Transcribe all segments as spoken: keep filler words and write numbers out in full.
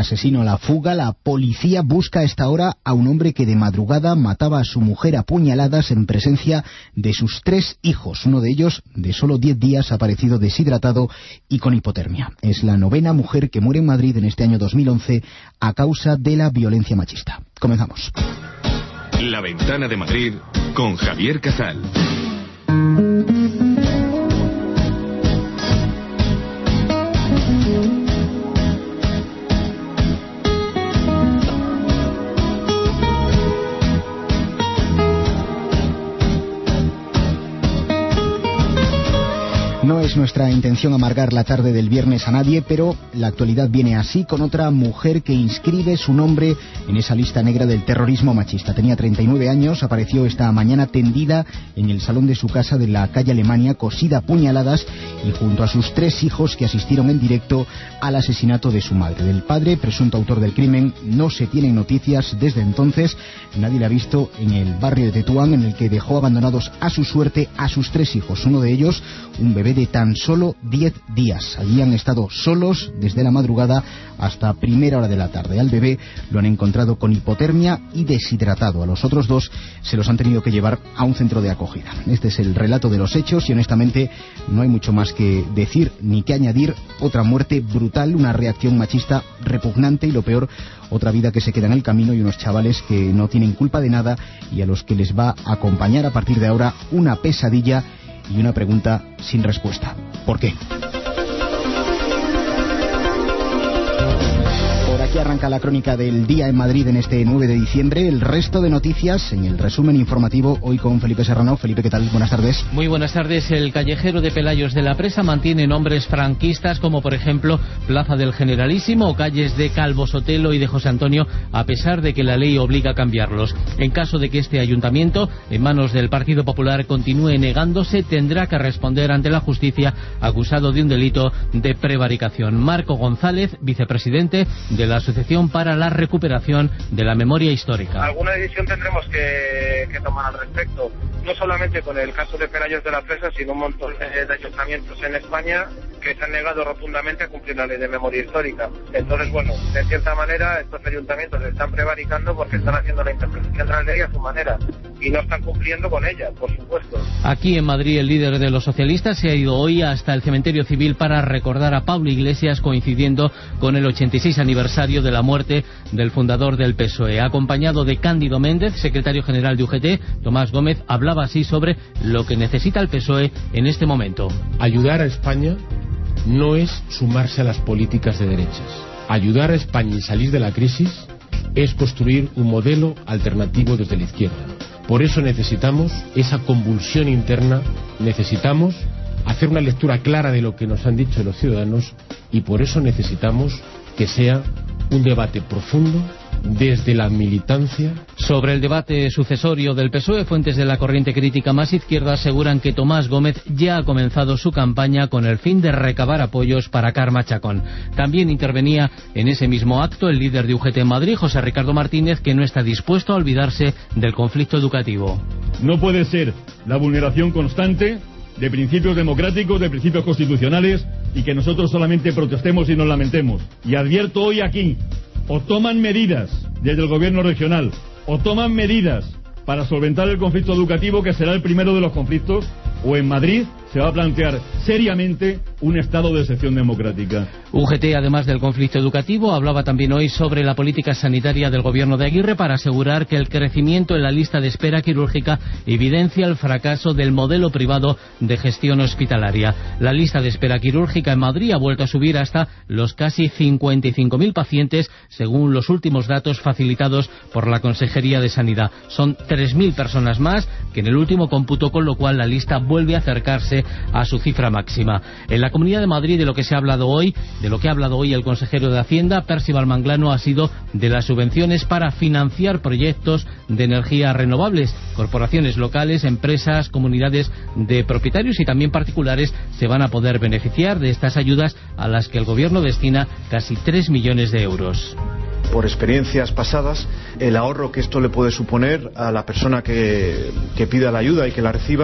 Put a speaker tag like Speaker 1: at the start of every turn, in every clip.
Speaker 1: asesino a la fuga. La policía busca a esta hora a un hombre que de madrugada mataba a su mujer a puñaladas en presencia de sus tres hijos. Uno de ellos, de solo diez días, ha aparecido deshidratado y con hipotermia. Es la novena mujer que muere en Madrid en este año dos mil once a causa de la violencia machista. Comenzamos.
Speaker 2: La Ventana de Madrid con Javier Casal.
Speaker 1: No es nuestra intención amargar la tarde del viernes a nadie, pero la actualidad viene así, con otra mujer que inscribe su nombre en esa lista negra del terrorismo machista. Tenía treinta y nueve años, apareció esta mañana tendida en el salón de su casa de la calle Alemania, cosida a puñaladas, y junto a sus tres hijos que asistieron en directo al asesinato de su madre. Del padre, presunto autor del crimen, no se tienen noticias desde entonces. Nadie la ha visto en el barrio de Tetuán, en el que dejó abandonados a su suerte a sus tres hijos. Uno de ellos, un bebé de tan solo diez días. Allí han estado solos desde la madrugada hasta primera hora de la tarde. Al bebé lo han encontrado con hipotermia y deshidratado. A los otros dos se los han tenido que llevar a un centro de acogida. Este es el relato de los hechos y honestamente no hay mucho más que decir ni que añadir. Otra muerte brutal, una reacción machista repugnante y lo peor, otra vida que se queda en el camino y unos chavales que no tienen culpa de nada y a los que les va a acompañar a partir de ahora una pesadilla y una pregunta sin respuesta. ¿Por qué? Aquí arranca la crónica del día en Madrid en este nueve de diciembre. El resto de noticias en el resumen informativo hoy con Felipe Serrano. Felipe, ¿qué tal? Buenas tardes.
Speaker 3: Muy buenas tardes. El callejero de Pelayos de la Presa mantiene nombres franquistas como por ejemplo Plaza del Generalísimo o calles de Calvo Sotelo y de José Antonio, a pesar de que la ley obliga a cambiarlos. En caso de que este ayuntamiento, en manos del Partido Popular, continúe negándose, tendrá que responder ante la justicia acusado de un delito de prevaricación. Marco González, vicepresidente de la Asociación para la Recuperación de la Memoria Histórica.
Speaker 4: Alguna decisión tendremos que, que tomar al respecto, no solamente con el caso de Pelayos de la Presa, sino un montón de, de ayuntamientos en España que se han negado rotundamente a cumplir la ley de memoria histórica. Entonces, bueno, de cierta manera estos ayuntamientos están prevaricando porque están haciendo la interpretación de la ley a su manera y no están cumpliendo con ella, por supuesto.
Speaker 3: Aquí en Madrid el líder de los socialistas se ha ido hoy hasta el cementerio civil para recordar a Pablo Iglesias, coincidiendo con el ochenta y seis aniversario de la muerte del fundador del P S O E. Acompañado de Cándido Méndez, secretario general de U G T, Tomás Gómez hablaba así sobre lo que necesita el P S O E en este momento.
Speaker 5: Ayudar a España no es sumarse a las políticas de derechas. Ayudar a España y salir de la crisis es construir un modelo alternativo desde la izquierda. Por eso necesitamos esa convulsión interna, necesitamos hacer una lectura clara de lo que nos han dicho los ciudadanos y por eso necesitamos que sea un debate profundo desde la militancia.
Speaker 3: Sobre el debate sucesorio del P S O E, fuentes de la corriente crítica más izquierda aseguran que Tomás Gómez ya ha comenzado su campaña con el fin de recabar apoyos para Carme Chacón. También intervenía en ese mismo acto el líder de U G T en Madrid, José Ricardo Martínez, que no está dispuesto a olvidarse del conflicto educativo.
Speaker 6: No puede ser la vulneración constante de principios democráticos, de principios constitucionales, y que nosotros solamente protestemos y nos lamentemos. Y advierto hoy aquí, o toman medidas desde el gobierno regional, o toman medidas para solventar el conflicto educativo, que será el primero de los conflictos, o en Madrid se va a plantear seriamente un estado de excepción democrática.
Speaker 3: U G T, además del conflicto educativo, hablaba también hoy sobre la política sanitaria del gobierno de Aguirre para asegurar que el crecimiento en la lista de espera quirúrgica evidencia el fracaso del modelo privado de gestión hospitalaria. La lista de espera quirúrgica en Madrid ha vuelto a subir hasta los casi cincuenta y cinco mil pacientes, según los últimos datos facilitados por la Consejería de Sanidad. Son tres mil personas más que en el último cómputo, con lo cual la lista vuelve a acercarse a su cifra máxima. En la Comunidad de Madrid, de lo que se ha hablado hoy, de lo que ha hablado hoy el consejero de Hacienda, Percival Manglano, ha sido de las subvenciones para financiar proyectos de energías renovables. Corporaciones locales, empresas, comunidades de propietarios y también particulares se van a poder beneficiar de estas ayudas, a las que el gobierno destina casi tres millones de euros.
Speaker 7: Por experiencias pasadas, el ahorro que esto le puede suponer a la persona que, que pida la ayuda y que la reciba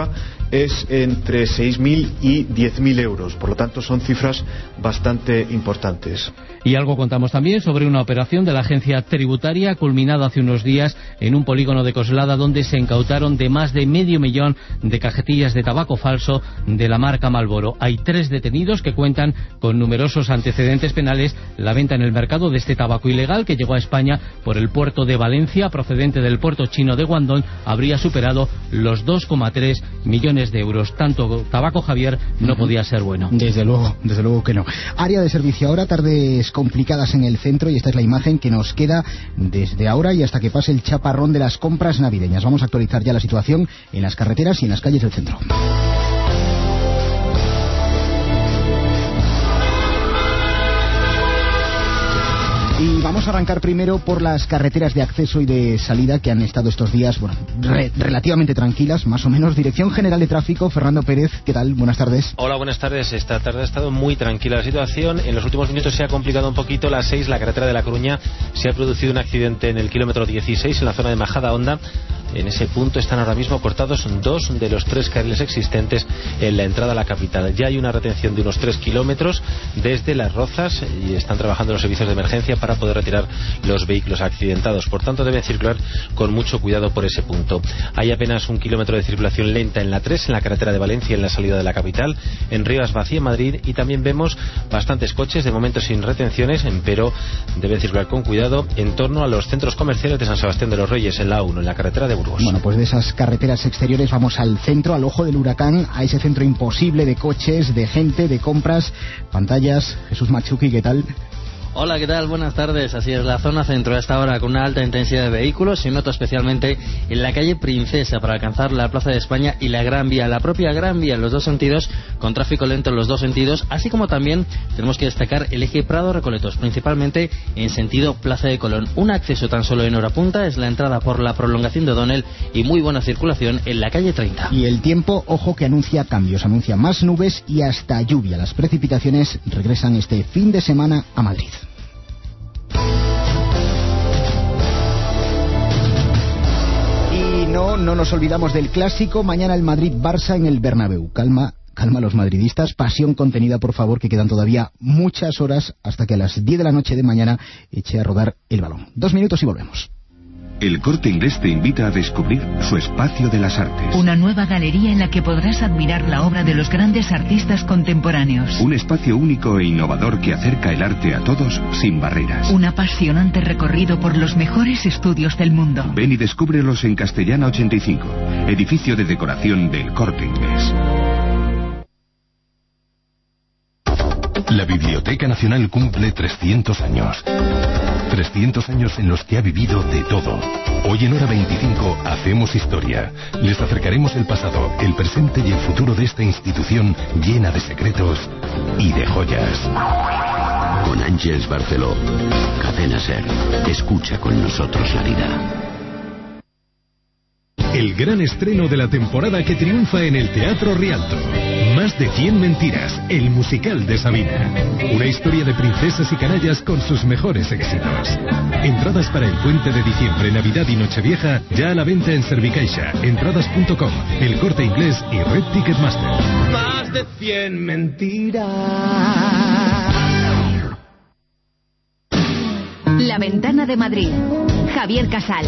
Speaker 7: es entre seis mil y diez mil euros. Por lo tanto, son cifras bastante importantes.
Speaker 3: Y algo contamos también sobre una operación de la agencia tributaria culminada hace unos días en un polígono de Coslada, donde se incautaron de más de medio millón de cajetillas de tabaco falso de la marca Marlboro. Hay tres detenidos que cuentan con numerosos antecedentes penales. La venta en el mercado de este tabaco ilegal, que llegó a España por el puerto de Valencia, procedente del puerto chino de Guangdong, habría superado los dos coma tres millones de euros. Tanto tabaco, Javier, no podía ser bueno.
Speaker 1: Desde luego, desde luego que no. Área de servicio ahora, tardes complicadas en el centro, y esta es la imagen que nos queda desde ahora y hasta que pase el chaparrón de las compras navideñas. Vamos a actualizar ya la situación en las carreteras y en las calles del centro. Y vamos a arrancar primero por las carreteras de acceso y de salida, que han estado estos días, bueno, re relativamente tranquilas, más o menos. Dirección General de Tráfico, Fernando Pérez, ¿qué tal? Buenas tardes.
Speaker 8: Hola, buenas tardes. Esta tarde ha estado muy tranquila la situación. En los últimos minutos se ha complicado un poquito. La seis, la carretera de La Coruña, se ha producido un accidente en el kilómetro dieciséis, en la zona de Majadahonda. En ese punto están ahora mismo cortados dos de los tres carriles existentes en la entrada a la capital. Ya hay una retención de unos tres kilómetros desde Las Rozas y están trabajando los servicios de emergencia para poder retirar los vehículos accidentados. Por tanto, deben circular con mucho cuidado por ese punto. Hay apenas un kilómetro de circulación lenta en la tres, en la carretera de Valencia, en la salida de la capital. En Rivas vacía, en Madrid, y también vemos bastantes coches, de momento sin retenciones, pero deben circular con cuidado en torno a los centros comerciales de San Sebastián de los Reyes, en la A uno, en la carretera de Burgos.
Speaker 1: Bueno, pues de esas carreteras exteriores vamos al centro, al ojo del huracán, a ese centro imposible de coches, de gente, de compras, pantallas. Jesús Machuqui, ¿qué tal?
Speaker 9: Hola, ¿qué tal? Buenas tardes. Así es, la zona centro a esta hora con una alta intensidad de vehículos. Se nota especialmente en la calle Princesa para alcanzar la Plaza de España y la Gran Vía, la propia Gran Vía en los dos sentidos, con tráfico lento en los dos sentidos, así como también tenemos que destacar el eje Prado-Recoletos, principalmente en sentido Plaza de Colón. Un acceso tan solo en hora punta es la entrada por la prolongación de O'Donnell y muy buena circulación en la calle treinta.
Speaker 1: Y el tiempo, ojo que anuncia cambios, anuncia más nubes y hasta lluvia. Las precipitaciones regresan este fin de semana a Madrid. Y no, no nos olvidamos del clásico. Mañana el Madrid-Barça en el Bernabéu. Calma, calma a los madridistas. Pasión contenida, por favor, que quedan todavía muchas horas hasta que a las diez de la noche de mañana eche a rodar el balón. Dos minutos y volvemos.
Speaker 10: El Corte Inglés te invita a descubrir su espacio de las artes.
Speaker 11: Una nueva galería en la que podrás admirar la obra de los grandes artistas contemporáneos.
Speaker 10: Un espacio único e innovador que acerca el arte a todos sin barreras.
Speaker 11: Un apasionante recorrido por los mejores estudios del mundo.
Speaker 10: Ven y descúbrelos en Castellana ochenta y cinco, edificio de decoración del Corte Inglés.
Speaker 12: La Biblioteca Nacional cumple trescientos años. trescientos años en los que ha vivido de todo. Hoy en Hora veinticinco hacemos historia. Les acercaremos el pasado, el presente y el futuro de esta institución llena de secretos y de joyas.
Speaker 13: Con Ángeles Barceló. Cadena SER. Escucha con nosotros la vida.
Speaker 14: El gran estreno de la temporada que triunfa en el Teatro Rialto. Más de cien mentiras, el musical de Sabina. Una historia de princesas y canallas con sus mejores éxitos. Entradas para el puente de diciembre, Navidad y Nochevieja ya a la venta en Servicaixa, entradas punto com, El Corte Inglés y Red Ticketmaster.
Speaker 15: Más de cien mentiras.
Speaker 16: La Ventana de Madrid. Javier Casal.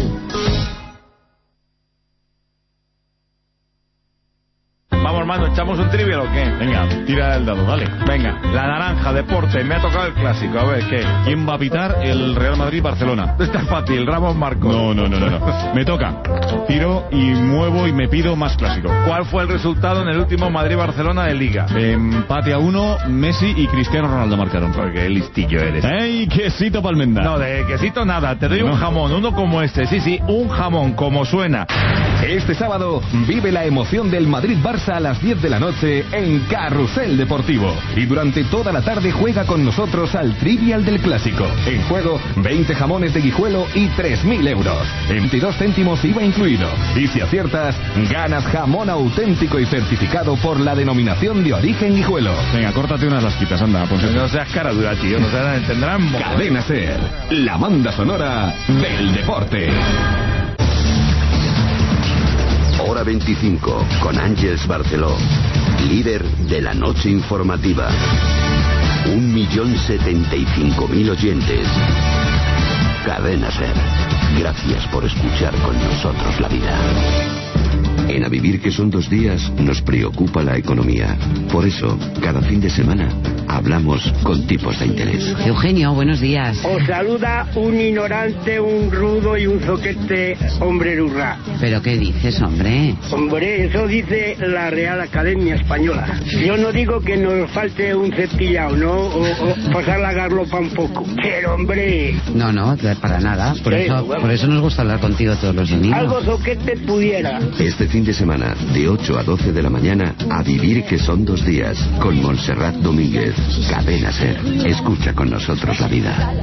Speaker 17: Vamos, mano, ¿echamos un trivial o qué?
Speaker 6: Venga, tira el dado, dale.
Speaker 17: Venga, la naranja, deporte, me ha tocado el clásico, a ver, ¿qué?
Speaker 6: ¿Quién va a pitar el Real Madrid-Barcelona?
Speaker 17: Está fácil, Ramos Marcos.
Speaker 6: No, no, no, no, no. Me toca. Tiro y muevo y me pido más clásico.
Speaker 17: ¿Cuál fue el resultado en el último Madrid-Barcelona de Liga?
Speaker 6: Empate a uno, Messi y Cristiano Ronaldo marcaron.
Speaker 17: Porque listillo eres.
Speaker 6: ¡Ey, quesito palmenda!
Speaker 17: No, de quesito nada, te doy
Speaker 6: no.
Speaker 17: un jamón, uno como este, sí, sí, un jamón, como suena.
Speaker 18: Este sábado vive la emoción del Madrid-Barça a las diez de la noche en Carrusel Deportivo. Y durante toda la tarde juega con nosotros al Trivial del Clásico. En juego, veinte jamones de Guijuelo y tres mil euros. veintidós céntimos I V A incluido. Y si aciertas, ganas jamón auténtico y certificado por la denominación de origen Guijuelo.
Speaker 6: Venga, córtate unas lasquitas, anda. Pues
Speaker 17: no seas cara dura, tío. No se tendrán.
Speaker 18: Cadena SER, la banda sonora del deporte.
Speaker 19: Hora
Speaker 13: hora veinticinco, con Ángeles Barceló, líder de la noche informativa. Un millón setenta y cinco mil oyentes. Cadena SER. Gracias por escuchar con nosotros la vida. En A Vivir que son dos días nos preocupa la economía. Por eso, cada fin de semana hablamos con tipos de interés.
Speaker 19: Eugenio, buenos días.
Speaker 20: Os saluda un ignorante, un rudo y un zoquete hombre rurra.
Speaker 19: ¿Pero qué dices, hombre?
Speaker 20: Hombre, eso dice la Real Academia Española. Yo no digo que nos falte un cepillado, ¿no? O, o pasar la garlopa un poco. Pero, hombre...
Speaker 19: No, no, para nada. Por, sí, eso, bueno. por eso nos gusta hablar contigo todos los domingos.
Speaker 20: Algo zoquete pudiera.
Speaker 13: Este fin de semana, de ocho a doce de la mañana, A Vivir que son dos días, con Montserrat Domínguez. Cadena SER. Escucha con nosotros la vida.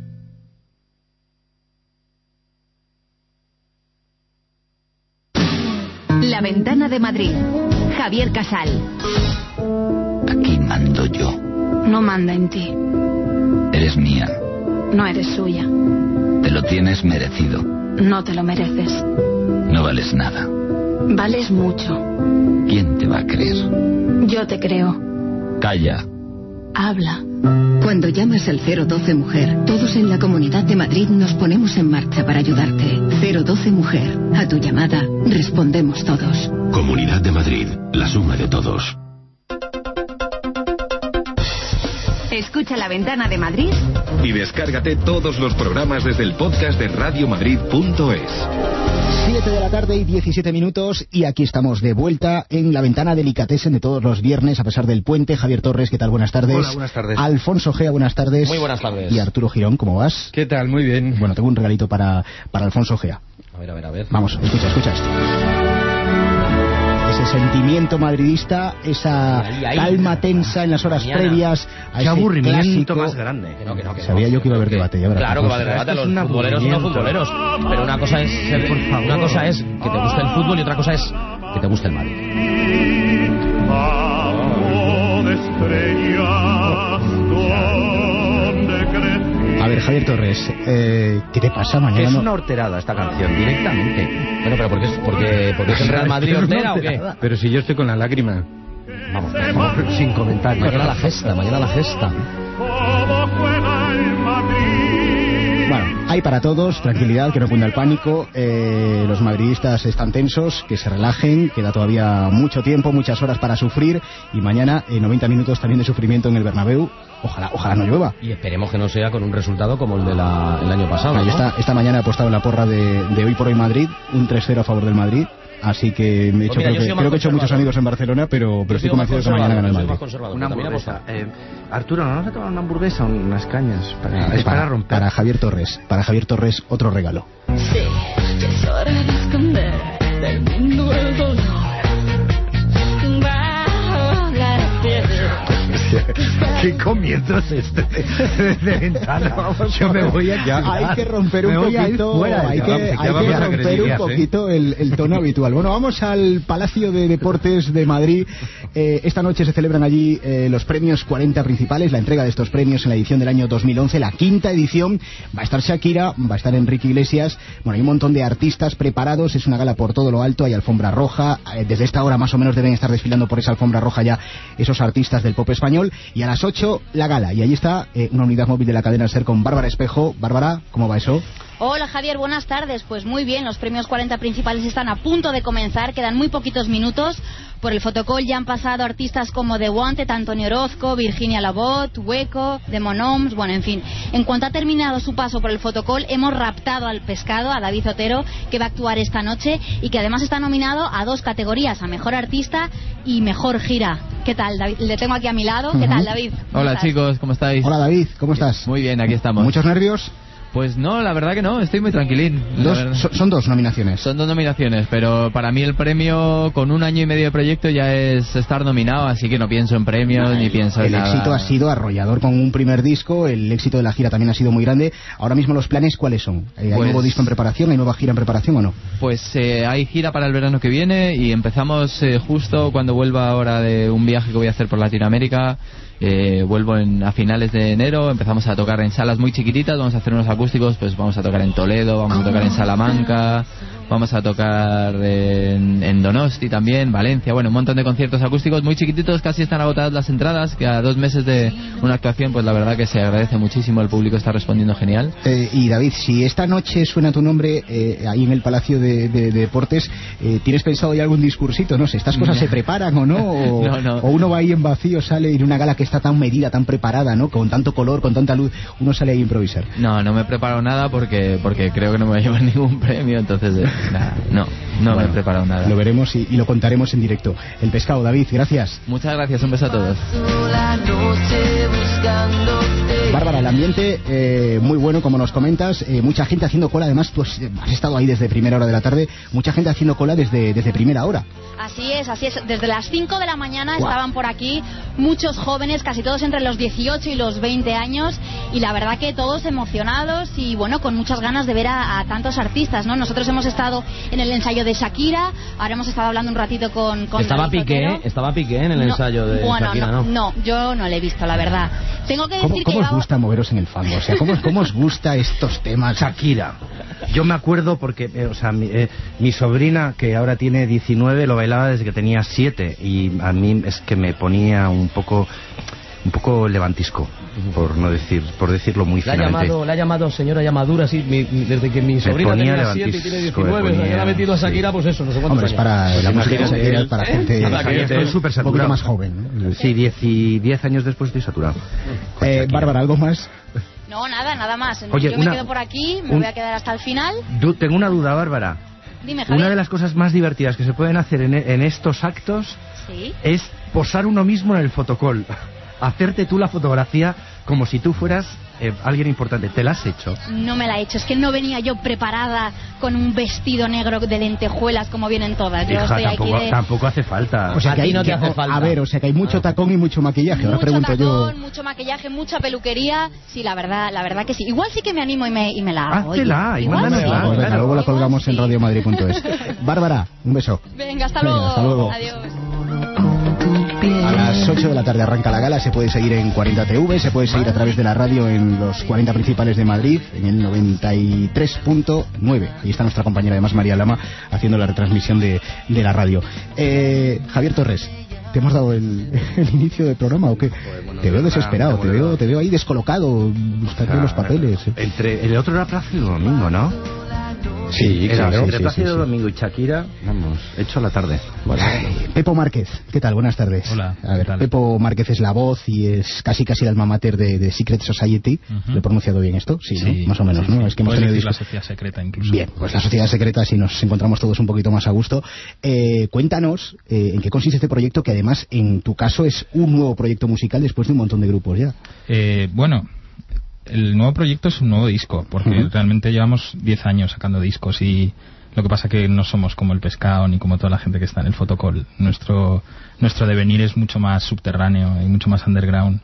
Speaker 16: La Ventana de Madrid. Javier Casal.
Speaker 21: Aquí mando yo.
Speaker 22: No manda en ti.
Speaker 21: Eres mía.
Speaker 22: No eres suya.
Speaker 21: Te lo tienes merecido.
Speaker 22: No te lo mereces.
Speaker 21: No vales nada.
Speaker 22: Vales mucho.
Speaker 21: ¿Quién te va a creer?
Speaker 22: Yo te creo.
Speaker 21: Calla.
Speaker 22: Habla.
Speaker 23: Cuando llamas al cero doce Mujer, todos en la Comunidad de Madrid nos ponemos en marcha para ayudarte. cero doce Mujer. A tu llamada respondemos todos.
Speaker 12: Comunidad de Madrid. La suma de todos.
Speaker 16: Escucha La Ventana de Madrid
Speaker 2: y descárgate todos los programas desde el podcast de radio madrid punto es.
Speaker 1: siete de la tarde y diecisiete minutos y aquí estamos de vuelta en La Ventana Delicatessen de todos los viernes a pesar del puente. Javier Torres, ¿qué tal? Buenas tardes.
Speaker 24: Hola, buenas tardes.
Speaker 1: Alfonso Gea, buenas tardes.
Speaker 24: Muy buenas tardes.
Speaker 1: Y Arturo Girón, ¿cómo vas?
Speaker 24: ¿Qué tal? Muy bien.
Speaker 1: Bueno, tengo un regalito para, para Alfonso Gea.
Speaker 24: A ver, a ver, a ver.
Speaker 1: Vamos, escucha, escucha esto. Ese sentimiento madridista, esa ahí, ahí, calma tensa en las horas mañana. previas a
Speaker 24: Qué aburrimiento
Speaker 1: clásico.
Speaker 24: más grande. Que no, que no, que
Speaker 1: Sabía
Speaker 24: no,
Speaker 1: yo que iba a haber debate. Ya
Speaker 24: claro que va a haber debate. Los futboleros son futboleros. Pero una cosa es ser, por favor. Una cosa es que te guste el fútbol y otra cosa es que te guste el Madrid.
Speaker 1: A ver, Javier Torres, eh, ¿qué te pasa mañana?
Speaker 24: Es
Speaker 1: no...
Speaker 24: una horterada esta canción, directamente. Bueno, pero ¿por qué es, porque, porque es el Real Madrid hortera o qué?
Speaker 25: Pero si yo estoy con la lágrima.
Speaker 24: Vamos, vamos sin comentarios. Mañana la gesta, mañana la gesta.
Speaker 1: Bueno, hay para todos, tranquilidad, que no cunda el pánico. Eh, los madridistas están tensos, que se relajen, queda todavía mucho tiempo, muchas horas para sufrir y mañana eh, noventa minutos también de sufrimiento en el Bernabéu. Ojalá, ojalá no llueva.
Speaker 24: Y esperemos que no sea con un resultado como el del año pasado.
Speaker 1: ¿no?
Speaker 24: Yo
Speaker 1: esta, esta mañana he apostado en la porra de, de Hoy por Hoy Madrid, un tres cero a favor del Madrid. Así que me he hecho,
Speaker 24: pues mira,
Speaker 1: creo, que, creo que he hecho muchos amigos en Barcelona, pero, pero estoy convencido de que mañana gana el Madrid.
Speaker 24: Una hamburguesa. Eh, Arturo, ¿no vas a tomar una hamburguesa o unas cañas? Para, es para, para romper.
Speaker 1: Para Javier Torres, para Javier Torres, otro regalo.
Speaker 22: Sí, es hora de esconder del mundo el dolor.
Speaker 24: ¿Qué comienzo es este de, de ventana? Yo me voy a
Speaker 1: ya, hay que romper un poquito, fuera, hay que, hay que romper un poquito ¿eh? el, el tono habitual. Bueno, vamos al Palacio de Deportes de Madrid. Eh, esta noche se celebran allí eh, los premios cuarenta principales, la entrega de estos premios en la edición del año dos mil once, la quinta edición. Va a estar Shakira, va a estar Enrique Iglesias. Bueno, hay un montón de artistas preparados, es una gala por todo lo alto, hay alfombra roja. Eh, desde esta hora más o menos deben estar desfilando por esa alfombra roja ya esos artistas del pop español. Y a las ocho la gala, y allí está eh, una unidad móvil de la cadena SER con Bárbara Espejo. Bárbara, ¿cómo va eso?
Speaker 26: Hola Javier, buenas tardes. Pues muy bien, los premios cuarenta principales están a punto de comenzar, quedan muy poquitos minutos. Por el fotocall ya han pasado artistas como The Wanted, Antonio Orozco, Virginia Labot, Hueco, The Monoms, bueno, en fin. En cuanto ha terminado su paso por el fotocall, hemos raptado al pescado, a David Otero, que va a actuar esta noche y que además está nominado a dos categorías, a Mejor Artista y Mejor Gira. ¿Qué tal, David? Le tengo aquí a mi lado. ¿Qué uh-huh. tal, David?
Speaker 27: Hola, estás? Chicos, ¿cómo estáis?
Speaker 1: Hola, David, ¿cómo estás?
Speaker 27: Muy bien, aquí estamos.
Speaker 1: ¿Muchos nervios?
Speaker 27: Pues no, la verdad que no, estoy muy tranquilín.
Speaker 1: Dos, son, son dos nominaciones.
Speaker 27: Son dos nominaciones, pero para mí el premio con un año y medio de proyecto ya es estar nominado, así que no pienso en premios Ay, ni pienso en
Speaker 1: el
Speaker 27: nada.
Speaker 1: El éxito ha sido arrollador con un primer disco, el éxito de la gira también ha sido muy grande. Ahora mismo los planes, ¿cuáles son? ¿Hay pues, nuevo disco en preparación? ¿Hay nueva gira en preparación o no?
Speaker 27: Pues eh, hay gira para el verano que viene y empezamos eh, justo cuando vuelva ahora de un viaje que voy a hacer por Latinoamérica. Eh, vuelvo en, a finales de enero, empezamos a tocar en salas muy chiquititas, vamos a hacer unos acústicos, pues vamos a tocar en Toledo, vamos a tocar en Salamanca, vamos a tocar en, en Donosti también, Valencia, bueno, un montón de conciertos acústicos muy chiquititos, casi están agotadas las entradas, que a dos meses de una actuación, pues la verdad que se agradece muchísimo, el público está respondiendo genial.
Speaker 1: Eh, y David, si esta noche suena tu nombre eh, ahí en el Palacio de, de, de Deportes, eh, ¿tienes pensado ya algún discursito? No sé, ¿estas cosas se preparan o no? O,
Speaker 27: no, no.
Speaker 1: o uno va ahí en vacío, sale en una gala que está tan medida, tan preparada, ¿no? Con tanto color, con tanta luz, uno sale ahí a improvisar.
Speaker 27: No, no me he preparado nada porque porque creo que no me voy a llevar ningún premio, entonces eh, nada, no, no bueno, me he preparado nada.
Speaker 1: Lo veremos y, y lo contaremos en directo. El Pescado, David, gracias.
Speaker 27: Muchas gracias, un beso a todos.
Speaker 1: Bárbara, el ambiente eh, muy bueno, como nos comentas, eh, mucha gente haciendo cola, además tú has, has estado ahí desde primera hora de la tarde, mucha gente haciendo cola desde, desde primera hora.
Speaker 26: Así es, así es, desde las cinco de la mañana
Speaker 1: wow.
Speaker 26: estaban por aquí muchos jóvenes, casi todos entre los dieciocho y los veinte años, y la verdad que todos emocionados y bueno, con muchas ganas de ver a, a tantos artistas, ¿no? Nosotros hemos estado en el ensayo de Shakira, ahora hemos estado hablando un ratito con... con
Speaker 24: estaba Piqué, estaba Piqué en el
Speaker 26: no,
Speaker 24: ensayo de
Speaker 26: bueno,
Speaker 24: Shakira,
Speaker 26: ¿no?
Speaker 24: ¿no?
Speaker 26: No, yo no lo he visto, la verdad. Tengo que decir
Speaker 1: ¿Cómo,
Speaker 26: que
Speaker 1: ¿cómo os
Speaker 26: llevaba...
Speaker 1: gusta moveros en el fango? O sea, ¿cómo, cómo os gusta estos temas?
Speaker 3: Shakira. Yo me acuerdo porque, eh, o sea, mi, eh, mi sobrina, que ahora tiene diecinueve, lo bailaba desde que tenía siete, y a mí es que me ponía un poco un poco levantisco, por no decir, por decirlo muy
Speaker 24: la ha
Speaker 3: finamente.
Speaker 24: llamado, la ha llamado señora llamadura, sí, mi, mi, desde que mi sobrina tenía siete y tiene diecinueve, ponía, le ha metido a Shakira, pues eso, no sé cuántos
Speaker 1: Hombre,
Speaker 24: años.
Speaker 1: es para
Speaker 24: pues
Speaker 1: la música de Shakira, es para gente
Speaker 3: es súper
Speaker 1: un poquito más joven, ¿no?
Speaker 3: Sí, diez, y diez años después estoy saturado.
Speaker 1: Eh, Bárbara, ¿algo más?
Speaker 26: No, nada, nada más.
Speaker 3: Oye,
Speaker 26: yo
Speaker 3: una,
Speaker 26: me quedo por aquí, me
Speaker 3: un,
Speaker 26: voy a quedar hasta el final.
Speaker 3: Du, tengo una duda, Bárbara.
Speaker 26: Dime, Javier.
Speaker 3: Una de las cosas más divertidas que se pueden hacer en, en estos actos
Speaker 26: ¿Sí?
Speaker 3: es posar uno mismo en el fotocall. Hacerte tú la fotografía como si tú fueras eh, alguien importante. ¿Te la has hecho?
Speaker 26: No me la he hecho, es que no venía yo preparada con un vestido negro de lentejuelas como vienen todas. Yo
Speaker 3: Hija,
Speaker 26: estoy
Speaker 3: tampoco,
Speaker 26: aquí de...
Speaker 3: tampoco hace falta.
Speaker 1: O sea, que
Speaker 24: a ti
Speaker 1: hay,
Speaker 24: no te
Speaker 1: que,
Speaker 24: hace falta.
Speaker 1: A ver, o sea que hay mucho tacón y mucho maquillaje.
Speaker 26: Mucho
Speaker 1: Ahora pregunto
Speaker 26: tacón,
Speaker 1: yo.
Speaker 26: mucho maquillaje, mucha peluquería. Sí, la verdad, la verdad que sí. Igual sí que me animo y me, y me la hago.
Speaker 3: Háztela, y mándanosla.
Speaker 26: sí.
Speaker 1: Pues venga, luego la colgamos sí. en radio madrid punto es. Bárbara, un beso.
Speaker 26: Venga, hasta
Speaker 1: Venga,
Speaker 26: luego.
Speaker 1: hasta luego.
Speaker 26: Adiós.
Speaker 1: A las ocho de la tarde arranca la gala, se puede seguir en cuarenta T V, se puede seguir a través de la radio en los cuarenta principales de Madrid, en el noventa y tres punto nueve. Ahí está nuestra compañera, además, María Lama, haciendo la retransmisión de, de la radio. Eh, Javier Torres, ¿te hemos dado el, el inicio del programa o qué? Bueno, te veo desesperado, te veo, te veo ahí descolocado, buscando o sea, los papeles.
Speaker 3: Entre el otro era Plácido Domingo, ¿no?
Speaker 1: Sí,
Speaker 3: era,
Speaker 1: claro.
Speaker 3: Entre
Speaker 1: sí,
Speaker 3: Plácido
Speaker 1: sí, sí.
Speaker 3: Domingo y Shakira, vamos, hecho la tarde.
Speaker 1: Bueno. Pepo Márquez, ¿qué tal? Buenas tardes.
Speaker 4: Hola.
Speaker 1: A ver, Pepo Márquez es la voz y es casi casi el alma mater de, de Secret Society. Uh-huh. ¿Lo he pronunciado bien esto? Sí,
Speaker 4: sí
Speaker 1: ¿no? Más o menos,
Speaker 4: sí,
Speaker 1: ¿no?
Speaker 4: Sí.
Speaker 1: Es que hemos
Speaker 4: tenido
Speaker 1: disco...
Speaker 4: la sociedad secreta incluso.
Speaker 1: Bien, pues la sociedad secreta, si nos encontramos todos un poquito más a gusto. Eh, cuéntanos eh, en qué consiste este proyecto, que además en tu caso es un nuevo proyecto musical después de un montón de grupos ya.
Speaker 4: Eh, bueno, el nuevo proyecto es un nuevo disco, porque uh-huh. realmente llevamos diez años sacando discos y lo que pasa que no somos como el Pescado ni como toda la gente que está en el fotocall. Nuestro, nuestro devenir es mucho más subterráneo y mucho más underground.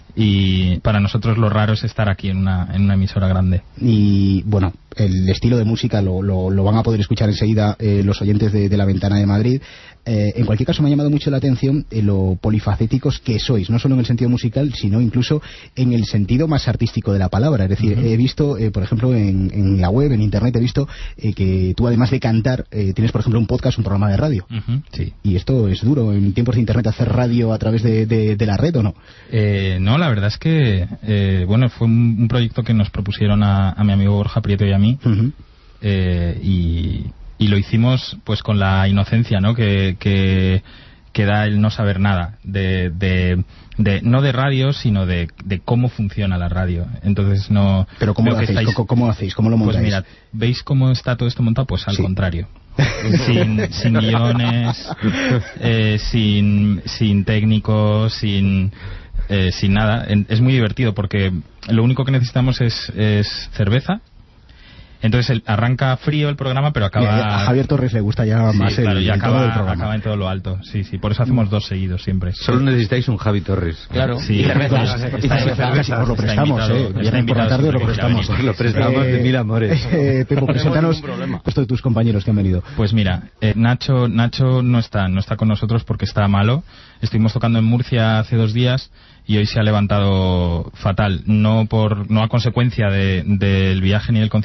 Speaker 4: Y para nosotros lo raro es estar aquí en una, en una emisora grande.
Speaker 1: Y bueno, el estilo de música lo, lo, lo van a poder escuchar enseguida eh, los oyentes de, de La Ventana de Madrid. Eh, en cualquier caso me ha llamado mucho la atención eh, lo polifacéticos que sois, no solo en el sentido musical, sino incluso en el sentido más artístico de la palabra. Es decir, uh-huh. he visto, eh, por ejemplo, en, en la web, en internet, he visto eh, que tú, además de cantar, eh, tienes, por ejemplo, un podcast, un programa de radio.
Speaker 4: Uh-huh. Sí.
Speaker 1: ¿Y esto es duro en tiempos de internet hacer radio a través de, de, de la red o no?
Speaker 4: Eh, no, la verdad es que, eh, bueno, fue un, un proyecto que nos propusieron a, a mi amigo Borja Prieto y a mí. Uh-huh. eh, y... y lo hicimos pues con la inocencia, ¿no? que, que, que da el no saber nada de, de, de no de radio, sino de, de cómo funciona la radio. Entonces no.
Speaker 1: Pero cómo lo hacéis,
Speaker 4: estáis...
Speaker 1: ¿Cómo, cómo hacéis, cómo lo montáis.
Speaker 4: Pues mira, ¿veis cómo está todo esto montado? Pues al sí. contrario. sin, sin guiones, eh, sin, sin técnicos, sin eh, sin nada. Es muy divertido porque lo único que necesitamos es, es cerveza. Entonces el, arranca frío el programa, pero acaba...
Speaker 1: Mira, a Javier Torres le gusta ya
Speaker 4: sí,
Speaker 1: más
Speaker 4: claro,
Speaker 1: el,
Speaker 4: y
Speaker 1: el
Speaker 4: acaba,
Speaker 1: todo del programa.
Speaker 4: acaba en todo lo alto, sí, sí. Por eso hacemos dos seguidos siempre.
Speaker 3: Solo necesitáis un Javi Torres.
Speaker 4: Claro. Sí.
Speaker 3: Y cervezas.
Speaker 1: Os lo prestamos, ¿eh? Viernes por la tarde lo prestamos.
Speaker 3: Os lo prestamos de mil amores.
Speaker 1: Eh, Pepo, preséntanos esto de tus compañeros que han venido.
Speaker 4: Pues mira, eh, Nacho Nacho no está, no está con nosotros porque está malo. Estuvimos tocando en Murcia hace dos días y hoy se ha levantado fatal, no por no a consecuencia de, del viaje ni del concierto,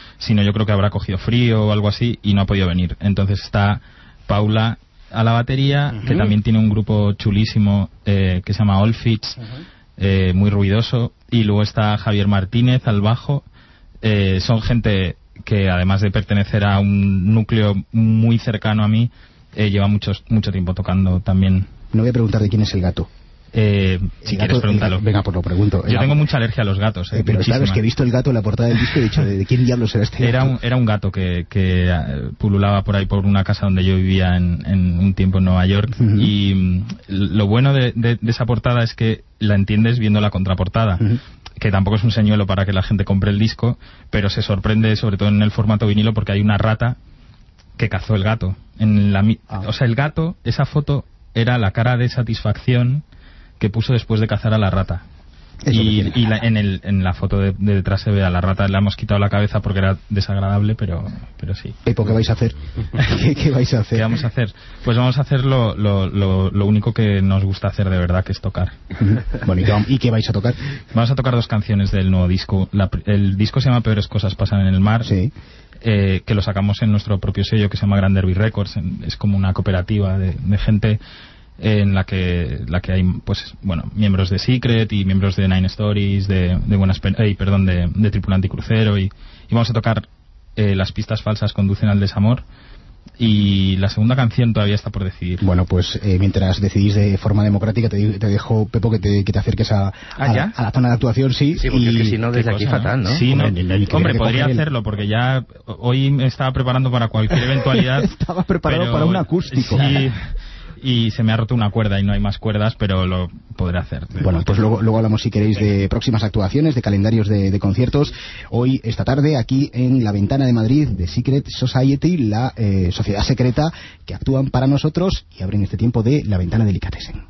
Speaker 4: sino yo creo que habrá cogido frío o algo así y no ha podido venir. Entonces está Paula a la batería, uh-huh. que también tiene un grupo chulísimo eh, que se llama All Fits, uh-huh. eh, muy ruidoso, y luego está Javier Martínez al bajo. Eh, son gente que, además de pertenecer a un núcleo muy cercano a mí, eh, lleva muchos, mucho tiempo tocando también.
Speaker 1: No voy a preguntar de quién es el gato.
Speaker 4: Eh, si
Speaker 1: el
Speaker 4: quieres
Speaker 1: gato,
Speaker 4: pregúntalo.
Speaker 1: Venga, pues lo pregunto.
Speaker 4: Yo tengo mucha alergia a los gatos. Eh,
Speaker 1: eh, pero
Speaker 4: muchísima.
Speaker 1: sabes que he visto el gato en la portada del disco y he dicho, ¿de quién diablos era este gato?
Speaker 4: Era un, era un gato que, que uh, pululaba por ahí por una casa donde yo vivía en, en un tiempo en Nueva York. Uh-huh. Y um, lo bueno de, de, de esa portada es que la entiendes viendo la contraportada. Uh-huh. Que tampoco es un señuelo para que la gente compre el disco, pero se sorprende sobre todo en el formato vinilo porque hay una rata que cazó el gato. En la, ah. O sea, el gato, esa foto era la cara de satisfacción que puso después de cazar a la rata. Eso y y la, en, el, en la foto de, de detrás se ve a la rata. Le hemos quitado la cabeza porque era desagradable, pero pero sí.
Speaker 1: Pepo, ¿qué vais a hacer? ¿Qué, ¿Qué vais a hacer?
Speaker 4: ¿Qué vamos a hacer? Pues vamos a hacer lo, lo, lo, lo único que nos gusta hacer de verdad, que es tocar.
Speaker 1: Bueno, ¿y qué, ¿y qué vais a tocar?
Speaker 4: Vamos a tocar dos canciones del nuevo disco. La, el disco se llama Peores cosas pasan en el mar.
Speaker 1: Sí.
Speaker 4: Eh, que lo sacamos en nuestro propio sello que se llama Grand Derby Records. Es como una cooperativa de, de gente en la que la que hay, pues bueno, miembros de Secret y miembros de Nine Stories, de, de buenas eh, perdón de, de Tripulante y Crucero, y, y vamos a tocar eh, Las pistas falsas conducen al desamor, y la segunda canción todavía está por decidir.
Speaker 1: Bueno, pues eh, mientras decidís de forma democrática, te, te dejo, Pepo, que te, que te acerques a,
Speaker 3: ¿Ah,
Speaker 1: a, la, a la zona de actuación, sí.
Speaker 3: Sí, porque
Speaker 1: y...
Speaker 3: es que si no, desde aquí
Speaker 4: cosa,
Speaker 3: fatal, ¿no?
Speaker 4: Sí, no.
Speaker 1: El, el, el,
Speaker 4: Hombre, podría hacerlo, porque ya hoy me estaba preparando para cualquier eventualidad.
Speaker 1: Estaba preparado
Speaker 4: pero,
Speaker 1: para un acústico.
Speaker 4: Sí, y se me ha roto una cuerda y no hay más cuerdas, pero lo podré hacer.
Speaker 1: Bueno, pues luego, luego hablamos, si queréis, de próximas actuaciones, de calendarios de, de conciertos. Hoy, esta tarde, aquí en La Ventana de Madrid, de Secret Society, la eh, sociedad secreta que actúan para nosotros y abren este tiempo de La Ventana Delicatessen.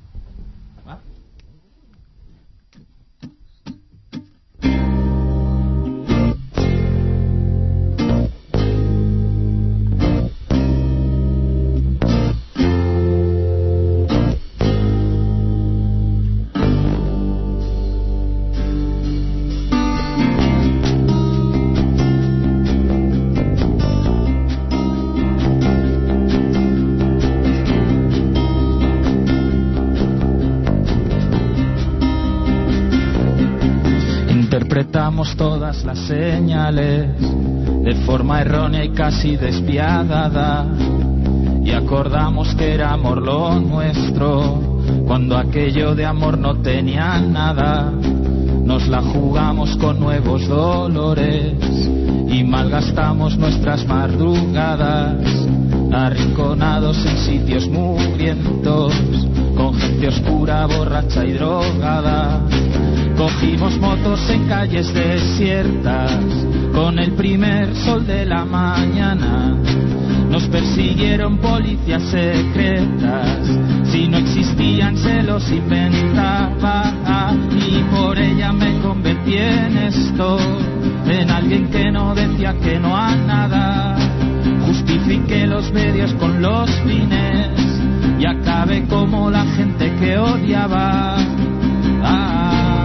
Speaker 5: Interpretamos todas las señales de forma errónea y casi despiadada, y acordamos que era amor lo nuestro cuando aquello de amor no tenía nada. Nos la jugamos con nuevos dolores y malgastamos nuestras madrugadas, arrinconados en sitios mugrientos, con gente oscura, borracha y drogada. Cogimos motos en calles desiertas, con el primer sol de la mañana. Nos persiguieron policías secretas, si no existían se los inventaba. Y por ella me convertí en esto, en alguien que no decía que no a nada. Justifiqué los medios con los fines y acabé como la gente que odiaba. Ah,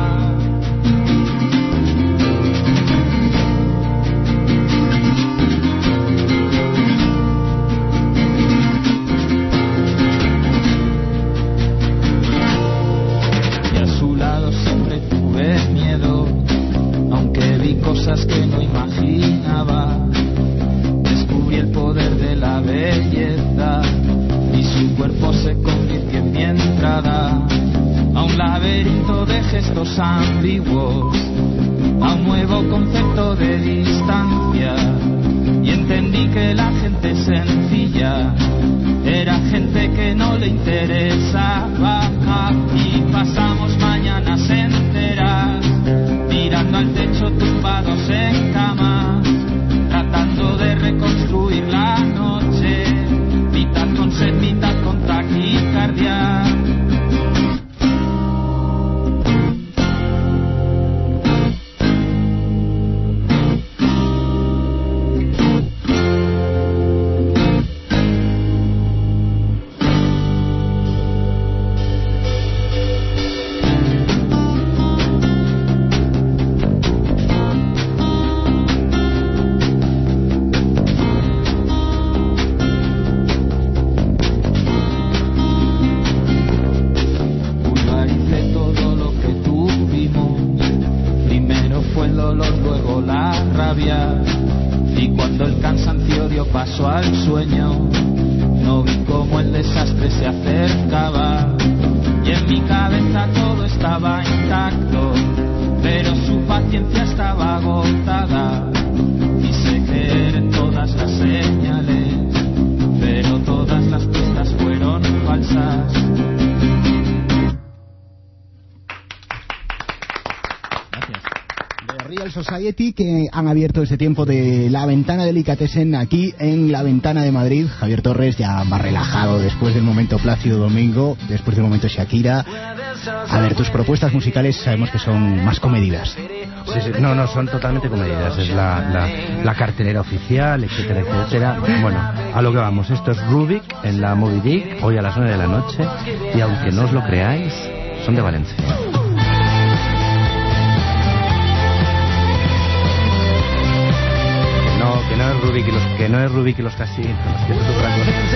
Speaker 5: cosas que no imaginaba. Descubrí el poder de la belleza y su cuerpo se convirtió en mi entrada a un laberinto de gestos ambiguos, a un nuevo concepto de distancia, y entendí que la gente sencilla era gente que no le interesaba. Y pasamos mañanas enteras mirando al techo, tumbados en camas, tratando de reconstruir la noche, mitad con sed, mitad con taquicardia. cansancio dio paso al sueño. No vi cómo el desastre se acercaba y en mi cabeza todo estaba intacto, pero su paciencia estaba agotada. Quise creer todas las señales, pero todas las pistas fueron falsas.
Speaker 1: Real Society, que han abierto este tiempo de La Ventana Delicatessen aquí en La Ventana de Madrid. Javier Torres ya más relajado después del momento Plácido Domingo, después del momento Shakira. A ver, tus propuestas musicales sabemos que son más comedidas.
Speaker 3: Sí, sí, no, no, son totalmente comedidas. Es la, la, la cartelera oficial, etcétera, etcétera. Bueno, a lo que vamos. Esto es Rubik en la Moby Dick, hoy a las nueve de la noche. Y aunque no os lo creáis, son de Valencia. Que no es Rubik y los que no es Rubik y los casinos, que eso es otra cosa.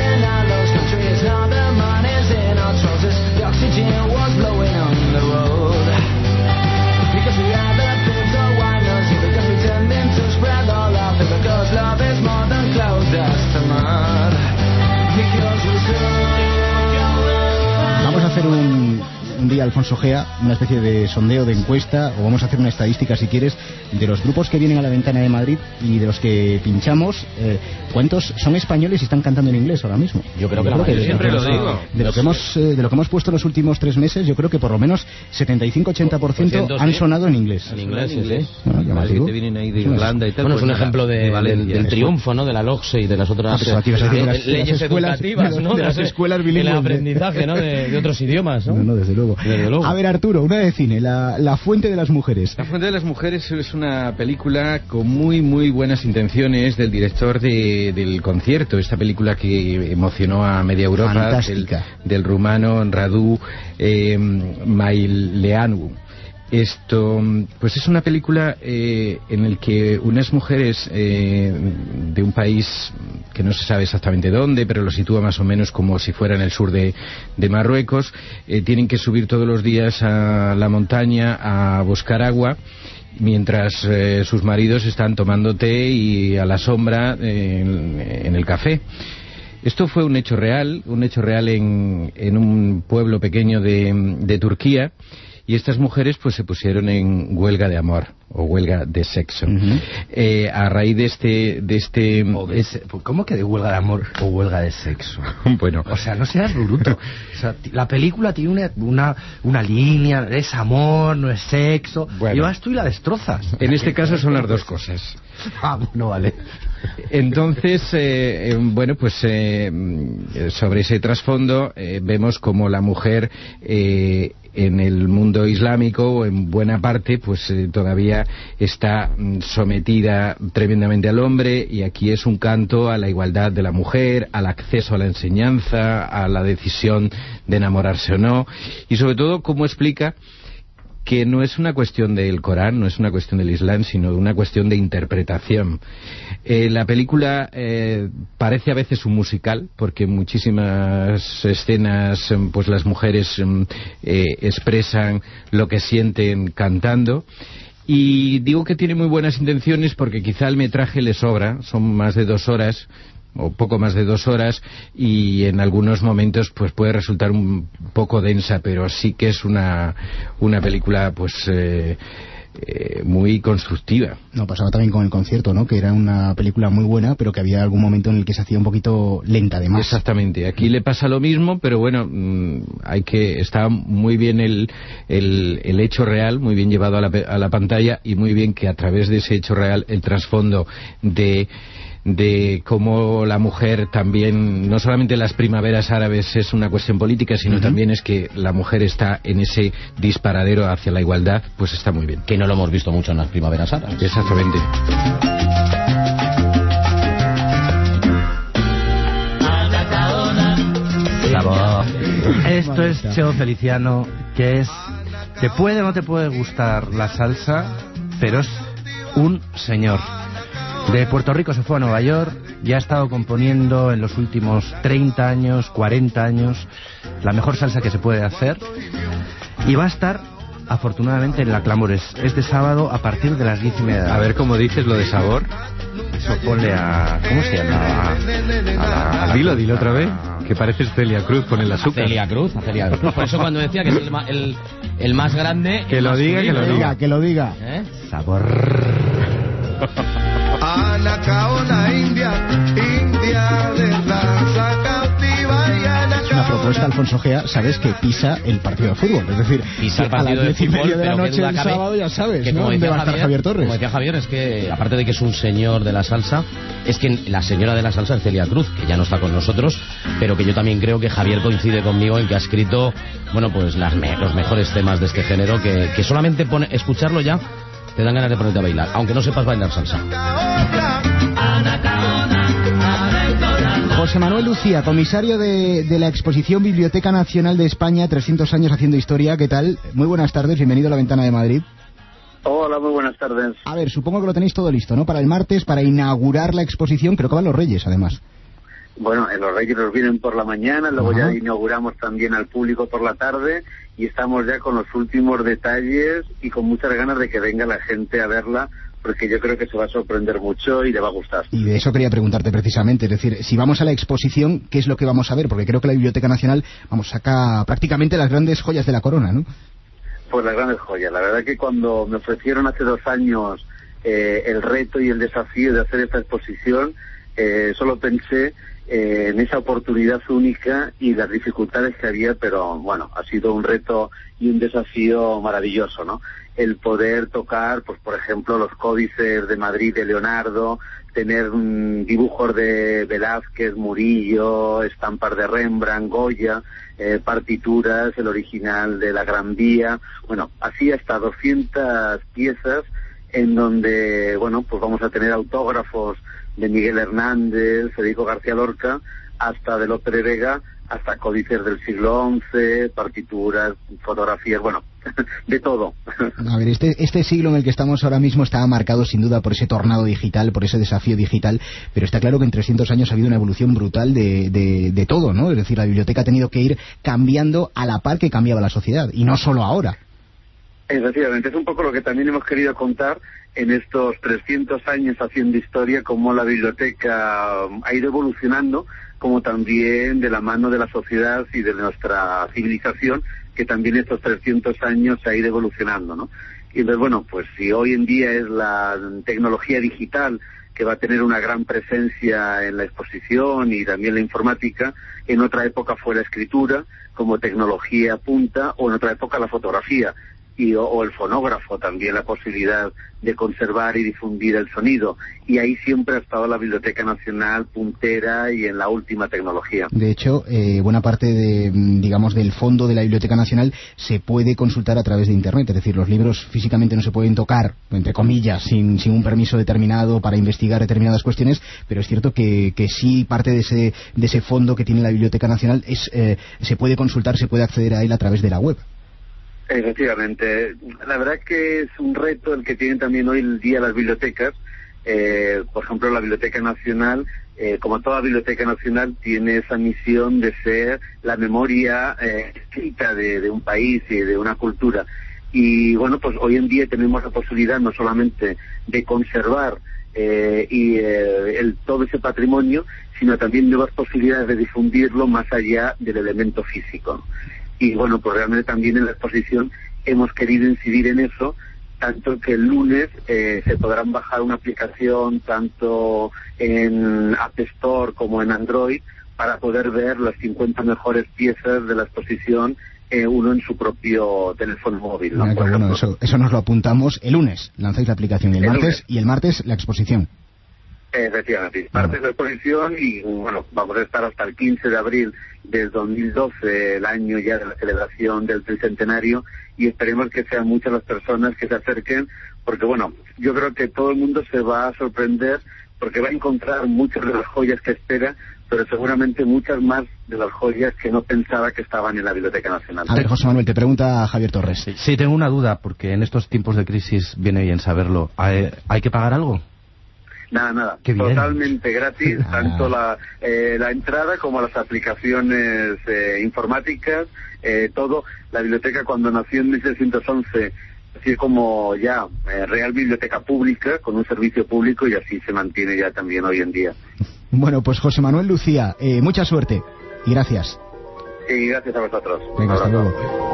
Speaker 1: Vamos a hacer un un día, Alfonso Gea, una especie de sondeo, de encuesta, o vamos a hacer una estadística, si quieres, de los grupos que vienen a La Ventana de Madrid y de los que pinchamos. Eh, ¿Cuántos son españoles y están cantando en inglés ahora mismo?
Speaker 24: Yo creo que, yo creo que
Speaker 1: de,
Speaker 24: siempre
Speaker 1: lo,
Speaker 24: lo digo.
Speaker 1: De lo, que hemos, eh, de lo que hemos puesto los últimos tres meses, yo creo que por lo menos setenta y cinco a ochenta por ciento han sonado en inglés.
Speaker 24: En inglés, en inglés.
Speaker 1: Bueno,
Speaker 24: Bueno, que vienen ahí de Irlanda y tal. Bueno, es un ejemplo de, de del, del triunfo, ¿no? De la LOGSE y de las otras
Speaker 1: ah, de las,
Speaker 24: leyes de las escuelas, educativas, ¿no?
Speaker 1: De las escuelas bilingües.
Speaker 24: El aprendizaje, ¿no? De, de otros idiomas, ¿no?
Speaker 1: No, no, desde luego.
Speaker 24: Desde luego.
Speaker 1: A ver, Arturo, una de cine, la, la Fuente de las Mujeres.
Speaker 7: La Fuente de las Mujeres es una película con muy, muy buenas intenciones del director de, del concierto. Esta película que emocionó a media Europa, del, del rumano Radu eh, Maileanu. Esto, pues es una película eh, en el que unas mujeres eh, de un país que no se sabe exactamente dónde, pero lo sitúa más o menos como si fuera en el sur de, de Marruecos, eh, tienen que subir todos los días a la montaña a buscar agua, mientras eh, sus maridos están tomando té y a la sombra eh, en, en el café. Esto fue un hecho real, un hecho real en, en un pueblo pequeño de, de Turquía. Y estas mujeres pues se pusieron en huelga de amor o huelga de sexo. Uh-huh. eh, a raíz de este... De este
Speaker 3: o de ese, ¿Cómo que de huelga de amor o huelga de sexo?
Speaker 7: Bueno.
Speaker 3: O sea, no seas bruto. O sea, la película tiene una, una, una línea, es amor, no es sexo. Bueno. Y vas tú y la destrozas.
Speaker 7: En este caso son las dos cosas.
Speaker 3: Ah, no vale.
Speaker 7: Entonces, eh, eh, bueno, pues eh, sobre ese trasfondo eh, vemos como la mujer... Eh, en el mundo islámico, o en buena parte, pues eh, todavía está mm, sometida tremendamente al hombre, y aquí es un canto a la igualdad de la mujer, al acceso a la enseñanza, a la decisión de enamorarse o no, y sobre todo cómo explica que no es una cuestión del Corán, no es una cuestión del Islam, sino una cuestión de interpretación. Eh, la película eh, parece a veces un musical, porque en muchísimas escenas pues las mujeres eh, expresan lo que sienten cantando. Y digo que tiene muy buenas intenciones porque quizá el metraje le sobra, son más de dos horas, o poco más de dos horas, y en algunos momentos pues puede resultar un poco densa, pero sí que es una, una película pues eh, eh, muy constructiva.
Speaker 1: No, pasaba también con el concierto, ¿no? Que era una película muy buena, pero que había algún momento en el que se hacía un poquito lenta, además.
Speaker 7: Exactamente. Aquí le pasa lo mismo, pero bueno, mmm, hay que está muy bien el, el, el hecho real, muy bien llevado a la, a la pantalla, y muy bien que a través de ese hecho real el trasfondo de de cómo la mujer también, no solamente las primaveras árabes es una cuestión política, sino uh-huh. también es que la mujer está en ese disparadero hacia la igualdad, pues está muy bien.
Speaker 24: Que no lo hemos visto mucho en las primaveras árabes.
Speaker 7: Exactamente.
Speaker 3: La voz. Esto es Cheo Feliciano, que es... Te puede o no te puede gustar la salsa, pero es un señor. De Puerto Rico se fue a Nueva York y ha estado componiendo en los últimos treinta años, cuarenta años, la mejor salsa que se puede hacer. Y va a estar, afortunadamente, en la Clamores este sábado a partir de las diez y media.
Speaker 7: A ver cómo dices lo de sabor.
Speaker 3: Eso ponle a... ¿Cómo se llama? A, a, a la,
Speaker 7: dilo, dilo otra vez. Que pareces Celia Cruz con el azúcar.
Speaker 24: A Celia Cruz, a Celia Cruz. Por eso cuando decía que es el, el, el más grande...
Speaker 7: Que lo diga, que lo diga.
Speaker 1: Que lo diga.
Speaker 24: ¿Eh?
Speaker 3: Sabor.
Speaker 8: Anacaona India, India de danza cautiva y Anacaona.
Speaker 1: Es una propuesta, Alfonso Gea, sabes que pisa el partido de fútbol. Es decir,
Speaker 24: pisa el
Speaker 1: a las
Speaker 24: partido de
Speaker 1: diez y
Speaker 24: fútbol,
Speaker 1: media de la
Speaker 24: pero qué
Speaker 1: noche
Speaker 24: duda
Speaker 1: el
Speaker 24: cabe
Speaker 1: sábado ya sabes,
Speaker 24: que
Speaker 1: ¿no?
Speaker 24: como
Speaker 1: ¿Dónde
Speaker 24: decía
Speaker 1: va a estar
Speaker 24: Javier,
Speaker 1: Javier Torres?
Speaker 24: Como decía Javier, es que aparte de que es un señor de la salsa, es que la señora de la salsa es Celia Cruz, que ya no está con nosotros, pero que yo también creo que Javier coincide conmigo en que ha escrito, bueno, pues las me los mejores temas de este género, que, que solamente pone, escucharlo ya te dan ganas de ponerte a bailar, aunque no sepas bailar salsa.
Speaker 1: José Manuel Lucía, comisario de, de la exposición Biblioteca Nacional de España, trescientos años haciendo historia, ¿qué tal? Muy buenas tardes, bienvenido a La Ventana de Madrid.
Speaker 9: Hola, muy buenas tardes.
Speaker 1: A ver, supongo que lo tenéis todo listo, ¿no? Para el martes, para inaugurar la exposición, creo que van los Reyes, además.
Speaker 9: Bueno, los Reyes nos vienen por la mañana, luego
Speaker 1: Ajá.
Speaker 9: ya inauguramos también al público por la tarde y estamos ya con los últimos detalles y con muchas ganas de que venga la gente a verla, porque yo creo que se va a sorprender mucho y le va a gustar.
Speaker 1: Y de eso quería preguntarte precisamente, es decir, si vamos a la exposición, ¿qué es lo que vamos a ver? Porque creo que la Biblioteca Nacional, vamos, saca prácticamente las grandes joyas de la corona, ¿no?
Speaker 9: Pues las grandes joyas. La verdad que cuando me ofrecieron hace dos años eh, el reto y el desafío de hacer esta exposición, eh, solo pensé eh, en esa oportunidad única y las dificultades que había, pero bueno, ha sido un reto y un desafío maravilloso, ¿no? El poder tocar, pues por ejemplo, los códices de Madrid de Leonardo, tener um, dibujos de Velázquez, Murillo, estampas de Rembrandt, Goya, eh, partituras, el original de la Gran Vía, bueno, así hasta doscientas piezas en donde, bueno, pues vamos a tener autógrafos de Miguel Hernández, Federico García Lorca, hasta de Lope de Vega, hasta códices del siglo once, partituras, fotografías, bueno, de todo.
Speaker 1: A ver, este, este siglo en el que estamos ahora mismo está marcado sin duda por ese tornado digital, por ese desafío digital, pero está claro que en trescientos años ha habido una evolución brutal de, de, de todo, ¿no? Es decir, la biblioteca ha tenido que ir cambiando a la par que cambiaba la sociedad, y no solo ahora.
Speaker 9: Efectivamente, es un poco lo que también hemos querido contar en estos trescientos años haciendo historia, cómo la biblioteca ha ido evolucionando, como también de la mano de la sociedad y de nuestra civilización, que también estos trescientos años ha ido evolucionando, ¿no? Y entonces, bueno, pues si hoy en día es la tecnología digital que va a tener una gran presencia en la exposición y también la informática, en otra época fue la escritura como tecnología punta, o en otra época la fotografía. Y, o, o el fonógrafo, también la posibilidad de conservar y difundir el sonido. Y ahí siempre ha estado la Biblioteca Nacional puntera y en la última tecnología.
Speaker 1: De hecho, eh, buena parte de, digamos, del fondo de la Biblioteca Nacional se puede consultar a través de Internet. Es decir, los libros físicamente no se pueden tocar, entre comillas, sin, sin un permiso determinado para investigar determinadas cuestiones, pero es cierto que, que sí parte de ese, de ese fondo que tiene la Biblioteca Nacional es, eh, se puede consultar, se puede acceder a él a través de la web.
Speaker 9: Efectivamente, la verdad que es un reto el que tienen también hoy el día las bibliotecas. Eh, por ejemplo, la Biblioteca Nacional, eh, como toda Biblioteca Nacional, tiene esa misión de ser la memoria eh, escrita de, de un país y de una cultura. Y bueno, pues hoy en día tenemos la posibilidad no solamente de conservar eh, y eh, el, todo ese patrimonio, sino también nuevas posibilidades de difundirlo más allá del elemento físico. Y bueno, pues realmente también en la exposición hemos querido incidir en eso, tanto que el lunes eh, se podrán bajar una aplicación tanto en App Store como en Android para poder ver las cincuenta mejores piezas de la exposición, eh, uno en su propio teléfono móvil, ¿no?
Speaker 1: Bueno, bueno, eso, eso nos lo apuntamos. El lunes lanzáis la aplicación y el, el martes lunes. Y el martes la exposición.
Speaker 9: Efectivamente, parte de la exposición y bueno, vamos a estar hasta el quince de abril del dos mil doce, el año ya de la celebración del tricentenario, y esperemos que sean muchas las personas que se acerquen, porque bueno, yo creo que todo el mundo se va a sorprender porque va a encontrar muchas de las joyas que espera, pero seguramente muchas más de las joyas que no pensaba que estaban en la Biblioteca Nacional.
Speaker 1: A ver, José Manuel, te pregunta Javier Torres.
Speaker 3: Sí, sí, tengo una duda, porque en estos tiempos de crisis viene bien saberlo. ¿Hay, ¿hay que pagar algo?
Speaker 9: Nada, nada, totalmente gratis, tanto la, eh, la entrada como las aplicaciones eh, informáticas, eh, todo. La biblioteca, cuando nació en mil seiscientos once, así como ya eh, Real Biblioteca Pública, con un servicio público, y así se mantiene ya también hoy en día.
Speaker 1: Bueno, pues José Manuel Lucía, eh, mucha suerte y gracias.
Speaker 9: Sí, gracias a vosotros.
Speaker 1: Venga, hasta luego.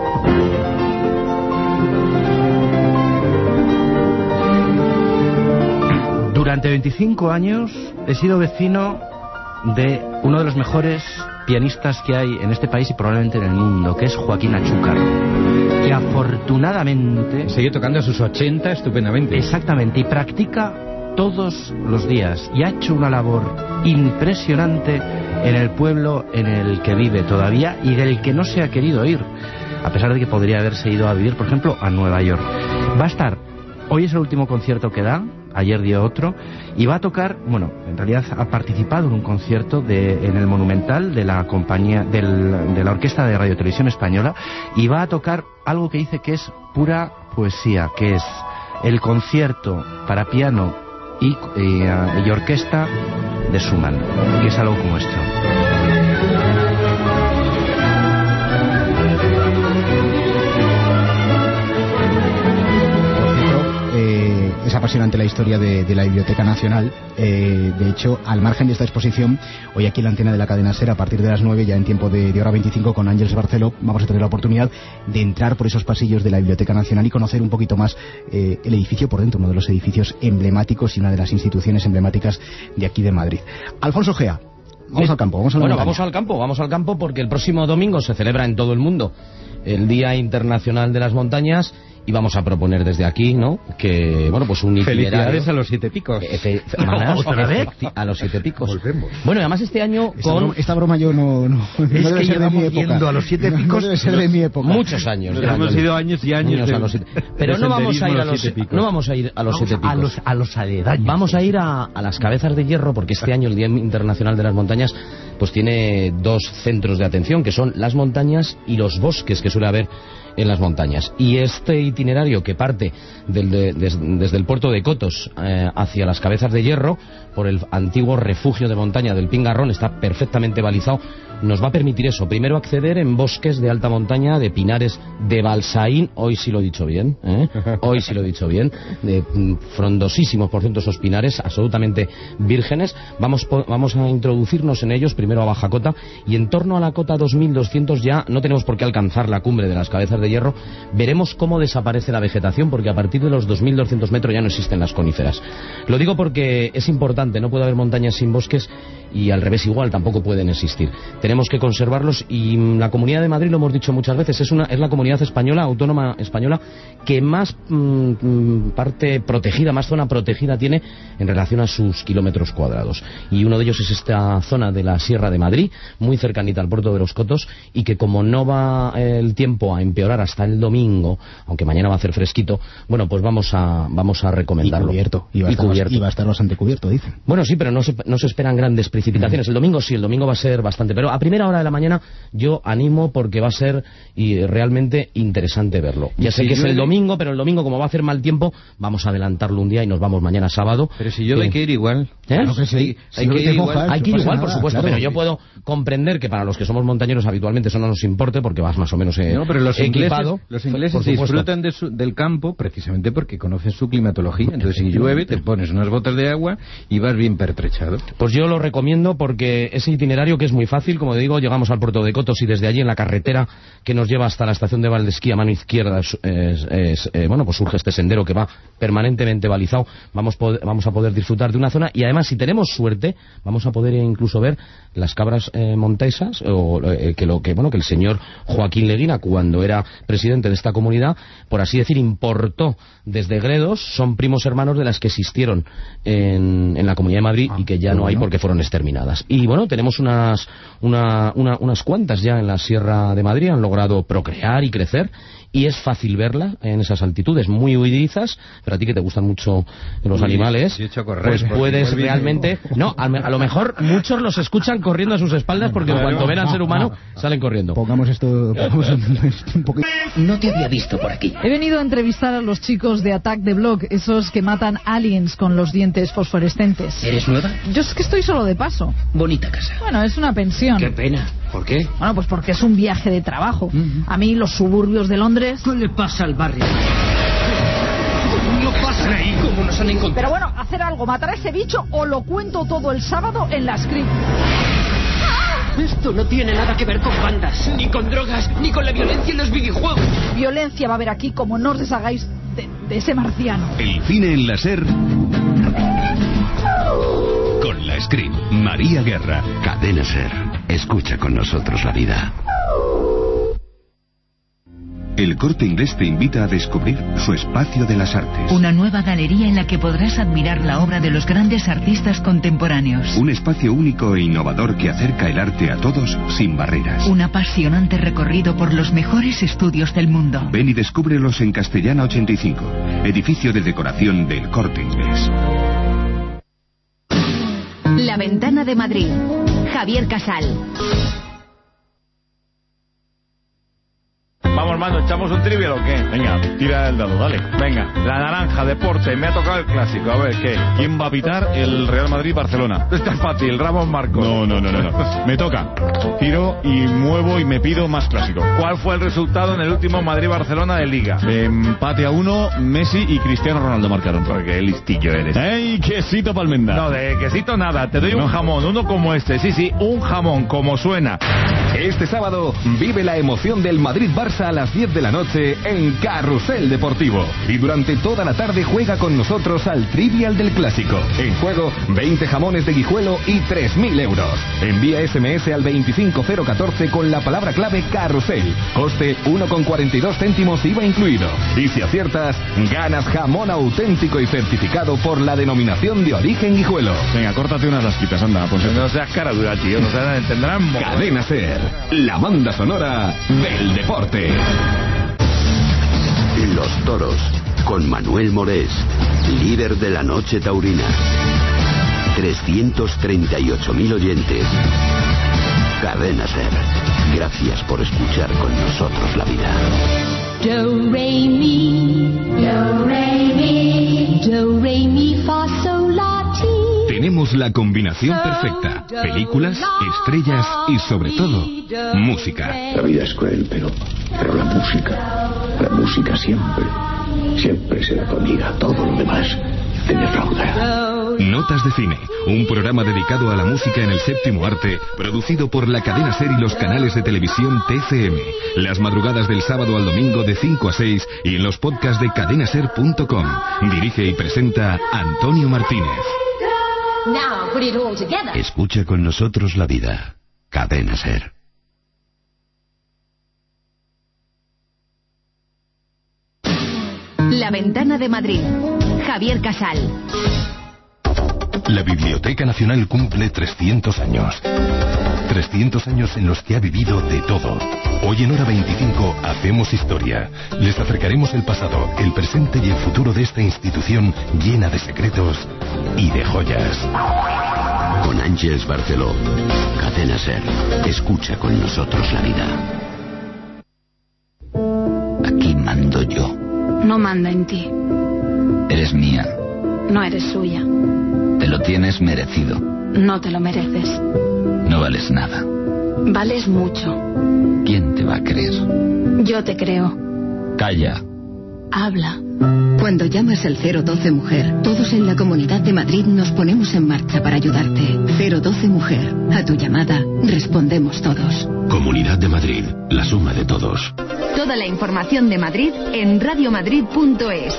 Speaker 3: Durante veinticinco años he sido vecino de uno de los mejores pianistas que hay en este país y probablemente en el mundo, que es Joaquín Achúcar, que afortunadamente
Speaker 7: sigue tocando a sus ochenta estupendamente.
Speaker 3: Exactamente, y practica todos los días y ha hecho una labor impresionante en el pueblo en el que vive todavía y del que no se ha querido ir, a pesar de que podría haberse ido a vivir, por ejemplo, a Nueva York. Va a estar, hoy es el último concierto que da, ayer dio otro, y va a tocar, bueno, en realidad ha participado en un concierto de, en el Monumental de la compañía, del, de la Orquesta de Radio Televisión Española, y va a tocar algo que dice que es pura poesía, que es el concierto para piano y, y, y orquesta de Schumann, que es algo como esto.
Speaker 1: Es apasionante la historia de, de la Biblioteca Nacional. Eh, de hecho, al margen de esta exposición, hoy aquí en la antena de la cadena SER, a partir de las nueve, ya en tiempo de, de hora veinticinco, con Ángeles Barceló, vamos a tener la oportunidad de entrar por esos pasillos de la Biblioteca Nacional y conocer un poquito más eh, el edificio por dentro, uno de los edificios emblemáticos y una de las instituciones emblemáticas de aquí de Madrid. Alfonso Gea, vamos al campo. Vamos a la
Speaker 24: bueno,
Speaker 1: montaña.
Speaker 24: vamos al campo, vamos al campo porque el próximo domingo se celebra en todo el mundo el Día Internacional de las Montañas. Y vamos a proponer desde aquí, ¿no?, que, bueno, pues un itinerario...
Speaker 7: Felicidades a los siete picos.
Speaker 24: Efe, no, otra vez. A los siete picos.
Speaker 7: Volvemos.
Speaker 24: Bueno, y además este año
Speaker 1: esta
Speaker 24: con...
Speaker 1: Broma, esta broma yo no... no
Speaker 3: es
Speaker 1: no debe
Speaker 3: que
Speaker 1: ser de mi
Speaker 3: llevamos
Speaker 1: época.
Speaker 3: yendo a los siete
Speaker 1: No,
Speaker 3: picos...
Speaker 1: no debe ser de mi época.
Speaker 24: Muchos años.
Speaker 3: Nos hemos ido años y años,
Speaker 24: años
Speaker 3: de,
Speaker 24: a los siete... Pero no vamos a ir a los, siete picos. No vamos a ir a los
Speaker 3: vamos
Speaker 24: siete picos.
Speaker 3: A los, a los aledaños.
Speaker 24: Vamos a ir a, a las Cabezas de Hierro, porque este año el Día Internacional de las Montañas pues tiene dos centros de atención, que son las montañas y los bosques que suele haber en las montañas. Y este itinerario que parte del, de, des, desde el puerto de Cotos eh, hacia las Cabezas de Hierro, por el antiguo refugio de montaña del Pingarrón, está perfectamente balizado, nos va a permitir eso. Primero acceder en bosques de alta montaña, de pinares de Balsaín, hoy sí lo he dicho bien, ¿eh? hoy sí lo he dicho bien, de mm, frondosísimos, por cierto, esos pinares, absolutamente vírgenes. Vamos, vamos a introducirnos en ellos, primero a Baja Cota, y en torno a la cota dos mil doscientos ya no tenemos por qué alcanzar la cumbre de las Cabezas de Hierro. Veremos cómo desaparece la vegetación, porque a partir de los dos mil doscientos metros ya no existen las coníferas. Lo digo porque es importante, no puede haber montañas sin bosques, y al revés igual, tampoco pueden existir. Tenemos que conservarlos, y la Comunidad de Madrid, lo hemos dicho muchas veces, es una es la comunidad española, autónoma española, que más mm, parte protegida, más zona protegida tiene en relación a sus kilómetros cuadrados. Y uno de ellos es esta zona de la Sierra de Madrid, muy cercanita al puerto de los Cotos, y que como no va el tiempo a empeorar hasta el domingo, aunque mañana va a hacer fresquito, bueno, pues vamos a vamos a recomendarlo.
Speaker 1: Y cubierto, y va a,
Speaker 24: y
Speaker 1: estar,
Speaker 24: cubierto.
Speaker 1: Y va a estar bastante cubierto, dicen.
Speaker 24: Bueno, sí, pero no se, no se esperan grandes precipitaciones. El domingo sí, el domingo va a ser bastante, pero a primera hora de la mañana yo animo, porque va a ser y realmente interesante verlo. Ya sé
Speaker 7: si
Speaker 24: que es el
Speaker 7: llueve...
Speaker 24: domingo, pero el domingo, como va a hacer mal tiempo, vamos a adelantarlo un día y nos vamos mañana sábado.
Speaker 7: Pero si yo
Speaker 24: eh,
Speaker 7: hay que ir igual.
Speaker 24: ¿Eh?
Speaker 1: Claro que sí.
Speaker 7: Hay,
Speaker 1: Si
Speaker 7: hay
Speaker 1: no
Speaker 7: que
Speaker 1: te
Speaker 7: ir
Speaker 1: mojas,
Speaker 7: igual.
Speaker 24: Hay que ir
Speaker 1: no pasa
Speaker 24: igual, por
Speaker 1: nada,
Speaker 24: supuesto,
Speaker 1: claro.
Speaker 24: pero yo puedo comprender que para los que somos montañeros habitualmente eso no nos importe, porque vas más o menos eh,
Speaker 7: No, pero los
Speaker 24: equipado.
Speaker 7: ingleses, los ingleses
Speaker 24: por supuesto.
Speaker 7: disfrutan de su, del campo precisamente porque conocen su climatología. Entonces, si llueve, te pones unas botas de agua y vas bien pertrechado.
Speaker 24: Pues yo lo recomiendo, porque ese itinerario, que es muy fácil, como digo, llegamos al puerto de Cotos y desde allí en la carretera que nos lleva hasta la estación de Valdesquí a mano izquierda es, es, es, eh, bueno, pues surge este sendero que va permanentemente balizado. Vamos, vamos a poder disfrutar de una zona, y además, si tenemos suerte, vamos a poder incluso ver las cabras eh, montesas, o eh, que lo que bueno que el señor Joaquín Leguina, cuando era presidente de esta comunidad, por así decir, importó desde Gredos. Son primos hermanos de las que existieron en, en la Comunidad de Madrid ah, y que ya no bueno. hay porque fueron exterminadas. Y bueno, tenemos unas una, una, unas cuantas ya en la Sierra de Madrid, han logrado procrear y crecer, y es fácil verla en esas altitudes muy huidizas. Pero a ti, que te gustan mucho los Uy, animales,
Speaker 7: correr,
Speaker 24: pues puedes realmente... No, a, a lo mejor muchos los escuchan corriendo a sus espaldas, porque en cuanto ven al ser humano salen corriendo.
Speaker 1: Pongamos esto, pongamos un poquito.
Speaker 6: No te había visto por aquí.
Speaker 10: He venido a entrevistar a los chicos de Attack the Block, esos que matan aliens con los dientes fosforescentes.
Speaker 6: ¿Eres nueva?
Speaker 10: Yo es que estoy solo de paso.
Speaker 6: Bonita casa.
Speaker 10: Bueno, es una pensión.
Speaker 6: Qué pena. ¿Por qué?
Speaker 10: Bueno, pues porque es un viaje de trabajo. Uh-huh. A mí los suburbios de Londres...
Speaker 6: ¿Qué le pasa al barrio?
Speaker 22: No pasan ahí. ¿Cómo nos han encontrado?
Speaker 10: Pero bueno, hacer algo, matar a ese bicho o lo cuento todo el sábado en la script.
Speaker 22: Esto no tiene nada que ver con bandas, ni con drogas, ni con la violencia en los videojuegos.
Speaker 10: Violencia va a haber aquí, como no os deshagáis de, de ese marciano.
Speaker 12: El cine en la SER. Con la Screen, María Guerra.
Speaker 13: Cadena SER. Escucha con nosotros la vida.
Speaker 12: El Corte Inglés te invita a descubrir su espacio de las artes.
Speaker 11: Una nueva galería en la que podrás admirar la obra de los grandes artistas contemporáneos.
Speaker 12: Un espacio único e innovador que acerca el arte a todos sin barreras.
Speaker 11: Un apasionante recorrido por los mejores estudios del mundo.
Speaker 12: Ven y descúbrelos en Castellana ochenta y cinco, edificio de decoración del Corte Inglés.
Speaker 16: La Ventana de Madrid. Javier Casal.
Speaker 14: Vamos, mano, ¿echamos un trivial o qué?
Speaker 15: Venga, tira el dado, dale.
Speaker 14: Venga, la naranja, deporte, me ha tocado el clásico, a ver, ¿qué?
Speaker 15: ¿Quién va a pitar el Real Madrid-Barcelona?
Speaker 14: Está fácil, Ramos Marcos.
Speaker 15: No, no, no, no, no. Me toca. Tiro y muevo y me pido más clásico.
Speaker 14: ¿Cuál fue el resultado en el último Madrid-Barcelona de Liga?
Speaker 15: Empate a uno, Messi y Cristiano Ronaldo marcaron.
Speaker 14: Porque listillo eres.
Speaker 15: ¡Ey, quesito palmenda!
Speaker 14: No, de quesito nada, te doy
Speaker 15: no.
Speaker 14: un jamón, uno como este, sí, sí, un jamón, como suena.
Speaker 2: Este sábado vive la emoción del Madrid-Barça a las diez de la noche en Carrusel Deportivo. Y durante toda la tarde juega con nosotros al Trivial del Clásico. En juego, veinte jamones de Guijuelo y tres mil euros. Envía ese eme ese al veinticinco cero catorce con la palabra clave Carrusel. Coste uno con cuarenta y dos céntimos I V A incluido. Y si aciertas, ganas jamón auténtico y certificado por la denominación de origen Guijuelo.
Speaker 15: Venga, córtate unas lasquitas, anda. Pues
Speaker 14: no seas cara dura, tío, no se entenderán.
Speaker 2: Cadena SER, la banda sonora del deporte.
Speaker 13: Los toros, con Manuel Morés, líder de la noche taurina. trescientos treinta y ocho mil oyentes. Cadena SER. Gracias por escuchar con nosotros la vida.
Speaker 22: Do, re, mi, do, re, mi, do, re, mi, fa, sol, la, ti.
Speaker 12: Tenemos la combinación perfecta. Películas, estrellas y sobre todo, música.
Speaker 17: La vida es cruel, pero, pero la música, la música siempre, siempre será tu amiga. Todo lo demás te defrauda.
Speaker 12: Notas de Cine, un programa dedicado a la música en el séptimo arte, producido por la cadena SER y los canales de televisión T C M. Las madrugadas del sábado al domingo de cinco a seis y en los podcasts de cadena ser punto com. Dirige y presenta Antonio Martínez.
Speaker 22: Now put it all together.
Speaker 13: Escucha con nosotros la vida. Cadena SER.
Speaker 16: La Ventana de Madrid. Javier Casal.
Speaker 12: La Biblioteca Nacional cumple trescientos años. trescientos años en los que ha vivido de todo. Hoy en hora veinticinco hacemos historia. Les acercaremos el pasado, el presente y el futuro de esta institución llena de secretos y de joyas.
Speaker 13: Con Ángeles Barceló. Cadena SER. Escucha con nosotros la vida. Aquí mando yo.
Speaker 18: No manda en ti.
Speaker 21: Eres mía.
Speaker 18: No eres suya.
Speaker 21: Te lo tienes merecido.
Speaker 18: No te lo mereces.
Speaker 21: No vales nada.
Speaker 18: Vales mucho.
Speaker 21: ¿Quién te va a creer?
Speaker 18: Yo te creo.
Speaker 21: Calla.
Speaker 18: Habla.
Speaker 23: Cuando llamas al cero doce Mujer, todos en la Comunidad de Madrid nos ponemos en marcha para ayudarte. cero doce Mujer. A tu llamada respondemos todos.
Speaker 12: Comunidad de Madrid, la suma de todos.
Speaker 16: Toda la información de Madrid en radiomadrid punto es.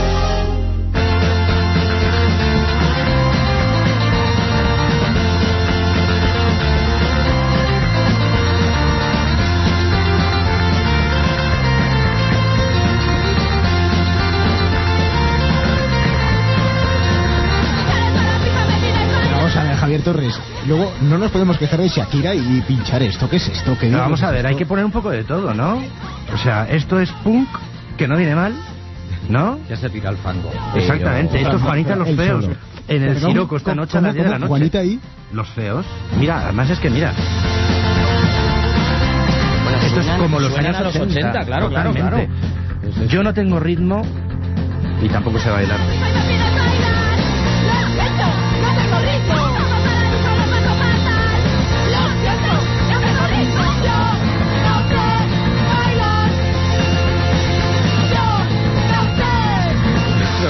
Speaker 1: Javier Torres, luego no nos podemos quejar de Shakira y pinchar esto. ¿Qué es esto? ¿Qué
Speaker 3: no, vamos a ver, hay que poner un poco de todo, ¿no? O sea, esto es punk, que no viene mal, ¿no?
Speaker 24: Ya se tira el fango.
Speaker 3: Exactamente, esto es Juanita los feos.
Speaker 1: Solo.
Speaker 3: En el Siroco esta noche a las diez de la noche.
Speaker 1: Juanita ahí.
Speaker 3: Los feos. Mira, además es que mira.
Speaker 24: Bueno,
Speaker 3: esto es como los años
Speaker 24: a los ochenta, claro, claro, claro.
Speaker 3: Yo no tengo ritmo y tampoco sé bailar.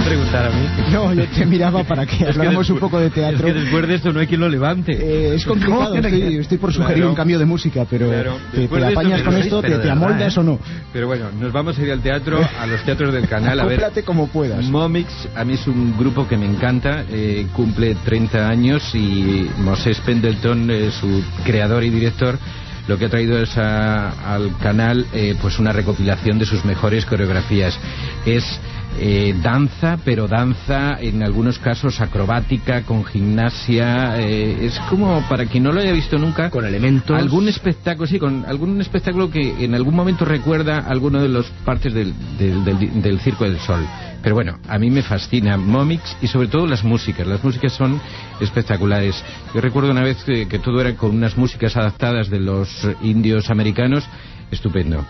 Speaker 3: preguntar a mí?
Speaker 1: No, yo te miraba para que habláramos un poco de teatro.
Speaker 3: Es que después de esto no hay quien lo levante.
Speaker 1: Eh, es complicado, estoy, estoy por sugerir
Speaker 7: Claro.
Speaker 1: un cambio de música, pero
Speaker 7: Claro,
Speaker 1: ¿te,
Speaker 7: después
Speaker 1: te
Speaker 7: de
Speaker 1: apañas
Speaker 7: esto,
Speaker 1: con
Speaker 7: pero
Speaker 1: esto?
Speaker 7: sí,
Speaker 1: ¿Te,
Speaker 7: pero
Speaker 1: te
Speaker 7: de
Speaker 1: amoldas
Speaker 7: verdad,
Speaker 1: o no?
Speaker 7: Pero bueno, nos vamos a ir al teatro, a los teatros del canal, a ver.
Speaker 1: Acóplate como puedas.
Speaker 7: Momix, a mí es un grupo que me encanta, eh, cumple treinta años y Moses Pendleton, eh, su creador y director, lo que ha traído es a- al canal eh, pues una recopilación de sus mejores coreografías. Es eh, danza, pero danza en algunos casos acrobática, con gimnasia, eh, es como, para quien no lo haya visto nunca,
Speaker 3: con elementos,
Speaker 7: algún espectáculo, sí, con algún espectáculo que en algún momento recuerda a alguno de los partes del, del, del, del Circo del Sol. Pero bueno, a mí me fascina Momix y sobre todo las músicas. Las músicas son espectaculares. Yo recuerdo una vez que, que todo era con unas músicas adaptadas de los indios americanos. Estupendo.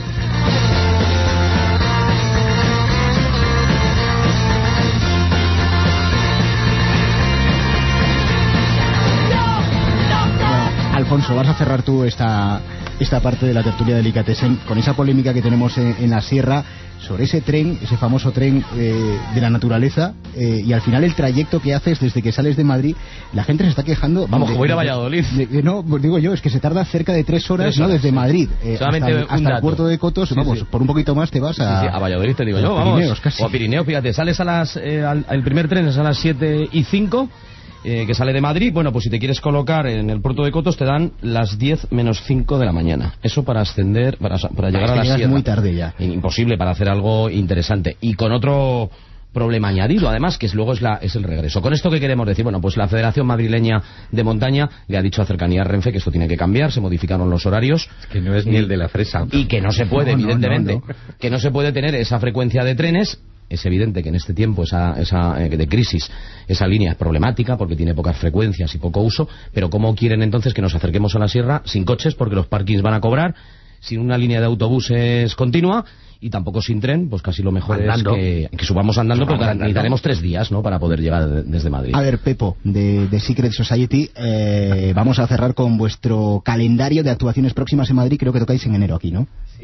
Speaker 1: Alfonso, vas a cerrar tú esta, esta parte de la tertulia de Delicatessen con esa polémica que tenemos en, en la sierra sobre ese tren, ese famoso tren eh, de la naturaleza, eh, y al final el trayecto que haces desde que sales de Madrid, la gente se está quejando.
Speaker 24: Vamos,
Speaker 1: de,
Speaker 24: que voy a ir a
Speaker 1: de-
Speaker 24: Valladolid.
Speaker 1: de- de- no, pues digo yo, es que se tarda cerca de tres horas,
Speaker 24: Tres
Speaker 1: ¿no?
Speaker 24: horas,
Speaker 1: Desde
Speaker 24: sí.
Speaker 1: Madrid eh,
Speaker 24: Solamente
Speaker 1: hasta, el-
Speaker 24: un
Speaker 1: hasta el
Speaker 24: dato.
Speaker 1: puerto de Cotos,
Speaker 24: Sí,
Speaker 1: vamos,
Speaker 24: sí.
Speaker 1: por un poquito más te vas a...
Speaker 24: Sí, sí, a Valladolid te digo
Speaker 1: a
Speaker 24: yo,
Speaker 1: los
Speaker 24: vamos.
Speaker 1: Pirineos, casi.
Speaker 24: O a Pirineo, fíjate, sales a las, eh, al, el primer tren es a las siete y cinco, eh, que sale de Madrid. Bueno, pues si te quieres colocar en el puerto de Cotos te dan las diez menos cinco de la mañana. Eso para ascender, para, para llegar
Speaker 1: Es
Speaker 24: a
Speaker 1: que
Speaker 24: la
Speaker 1: llegas
Speaker 24: sierra.
Speaker 1: muy tarde ya.
Speaker 24: Imposible para hacer algo interesante. Y con otro problema añadido, además, que es luego es, la, es el regreso. ¿Con esto qué queremos decir? Bueno, pues la Federación Madrileña de Montaña le ha dicho a Cercanías Renfe que esto tiene que cambiar, se modificaron los horarios.
Speaker 7: Que no es
Speaker 24: y,
Speaker 7: miel de la fresa.
Speaker 24: Y que no se puede,
Speaker 7: No, no,
Speaker 24: evidentemente,
Speaker 7: no, no.
Speaker 24: que no se puede tener esa frecuencia de trenes. Es evidente que en este tiempo esa, esa eh, de crisis esa línea es problemática porque tiene pocas frecuencias y poco uso, pero ¿cómo quieren entonces que nos acerquemos a la sierra sin coches porque los parkings van a cobrar, sin una línea de autobuses continua y tampoco sin tren? Pues casi lo mejor
Speaker 3: Andando.
Speaker 24: es que, que subamos andando,
Speaker 3: Subamos
Speaker 24: porque
Speaker 3: andando.
Speaker 24: necesitaremos tres días, ¿no?, para poder llegar de- desde Madrid.
Speaker 1: A ver, Pepo, de, de Secret Society, eh, vamos a cerrar con vuestro calendario de actuaciones próximas en Madrid. Creo que tocáis en enero aquí, ¿no?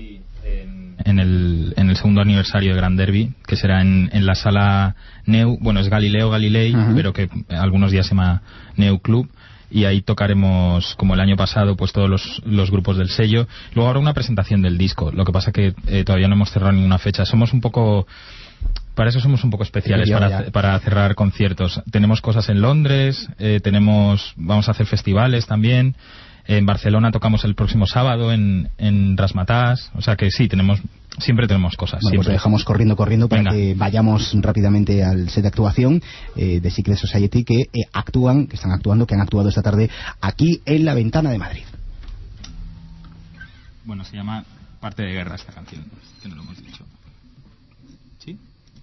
Speaker 4: en el, en el segundo aniversario de Gran Derby, que será en, en la sala Neu, bueno, es Galileo Galilei,
Speaker 1: Ajá.
Speaker 4: pero que algunos días se llama Neu Club, y ahí tocaremos, como el año pasado, pues todos los, los grupos del sello. Luego habrá una presentación del disco, lo que pasa que eh, todavía no hemos cerrado ninguna fecha. Somos un poco... Para eso somos un poco especiales,
Speaker 1: Ya,
Speaker 4: para,
Speaker 1: ya.
Speaker 4: ce- para cerrar conciertos. Tenemos cosas en Londres, eh, tenemos, vamos a hacer festivales también. En Barcelona tocamos el próximo sábado en, en Rasmatas. O sea que sí, tenemos, siempre tenemos cosas.
Speaker 1: Bueno, pues
Speaker 4: siempre.
Speaker 1: lo dejamos corriendo, corriendo para
Speaker 4: Venga.
Speaker 1: que vayamos rápidamente al set de actuación eh, de Secret Society, que eh, actúan, que están actuando, que han actuado esta tarde aquí en La Ventana de Madrid.
Speaker 4: Bueno, se llama Parte de Guerra esta canción, que no lo hemos dicho. ¿Sí?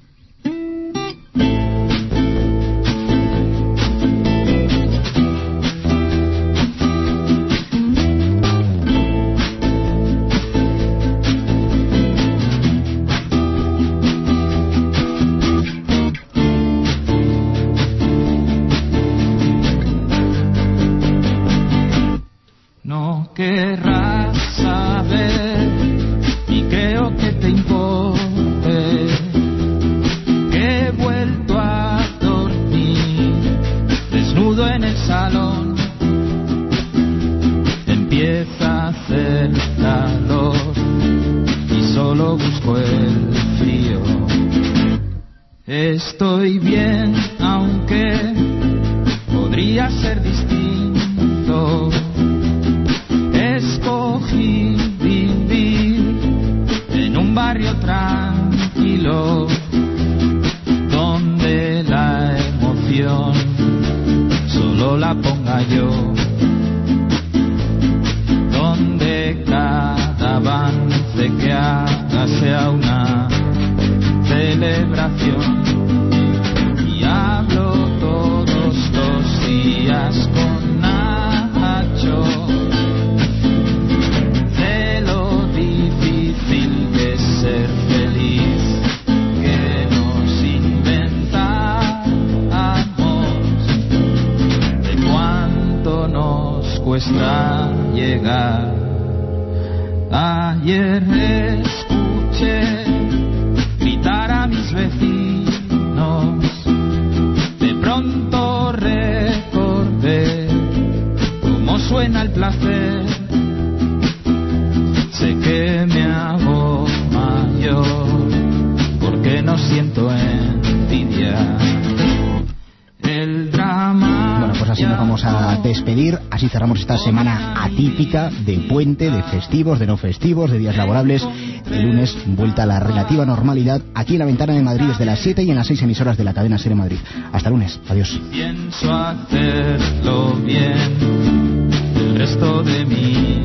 Speaker 5: No querrás saber, y creo que te importe, que he vuelto a dormir desnudo en el salón. Empieza a hacer calor y solo busco el frío. Estoy bien, aunque podría ser distinto. Escogí vivir en un barrio tranquilo, donde la emoción solo la ponga yo, donde cada avance que haga sea una celebración. Y hablo todos los días con Nacho de lo difícil que es ser feliz, que nos inventamos, de cuánto nos cuesta llegar. Ayer escuché gritar a mis vecinos
Speaker 1: así nos vamos a despedir, así cerramos esta semana atípica de puente, de festivos, de no festivos, de días laborables. El lunes vuelta a la relativa normalidad aquí en La Ventana de Madrid desde las siete y en las seis emisoras de la cadena SER Madrid. Hasta lunes, adiós.
Speaker 5: Pienso hacerlo bien el resto de mi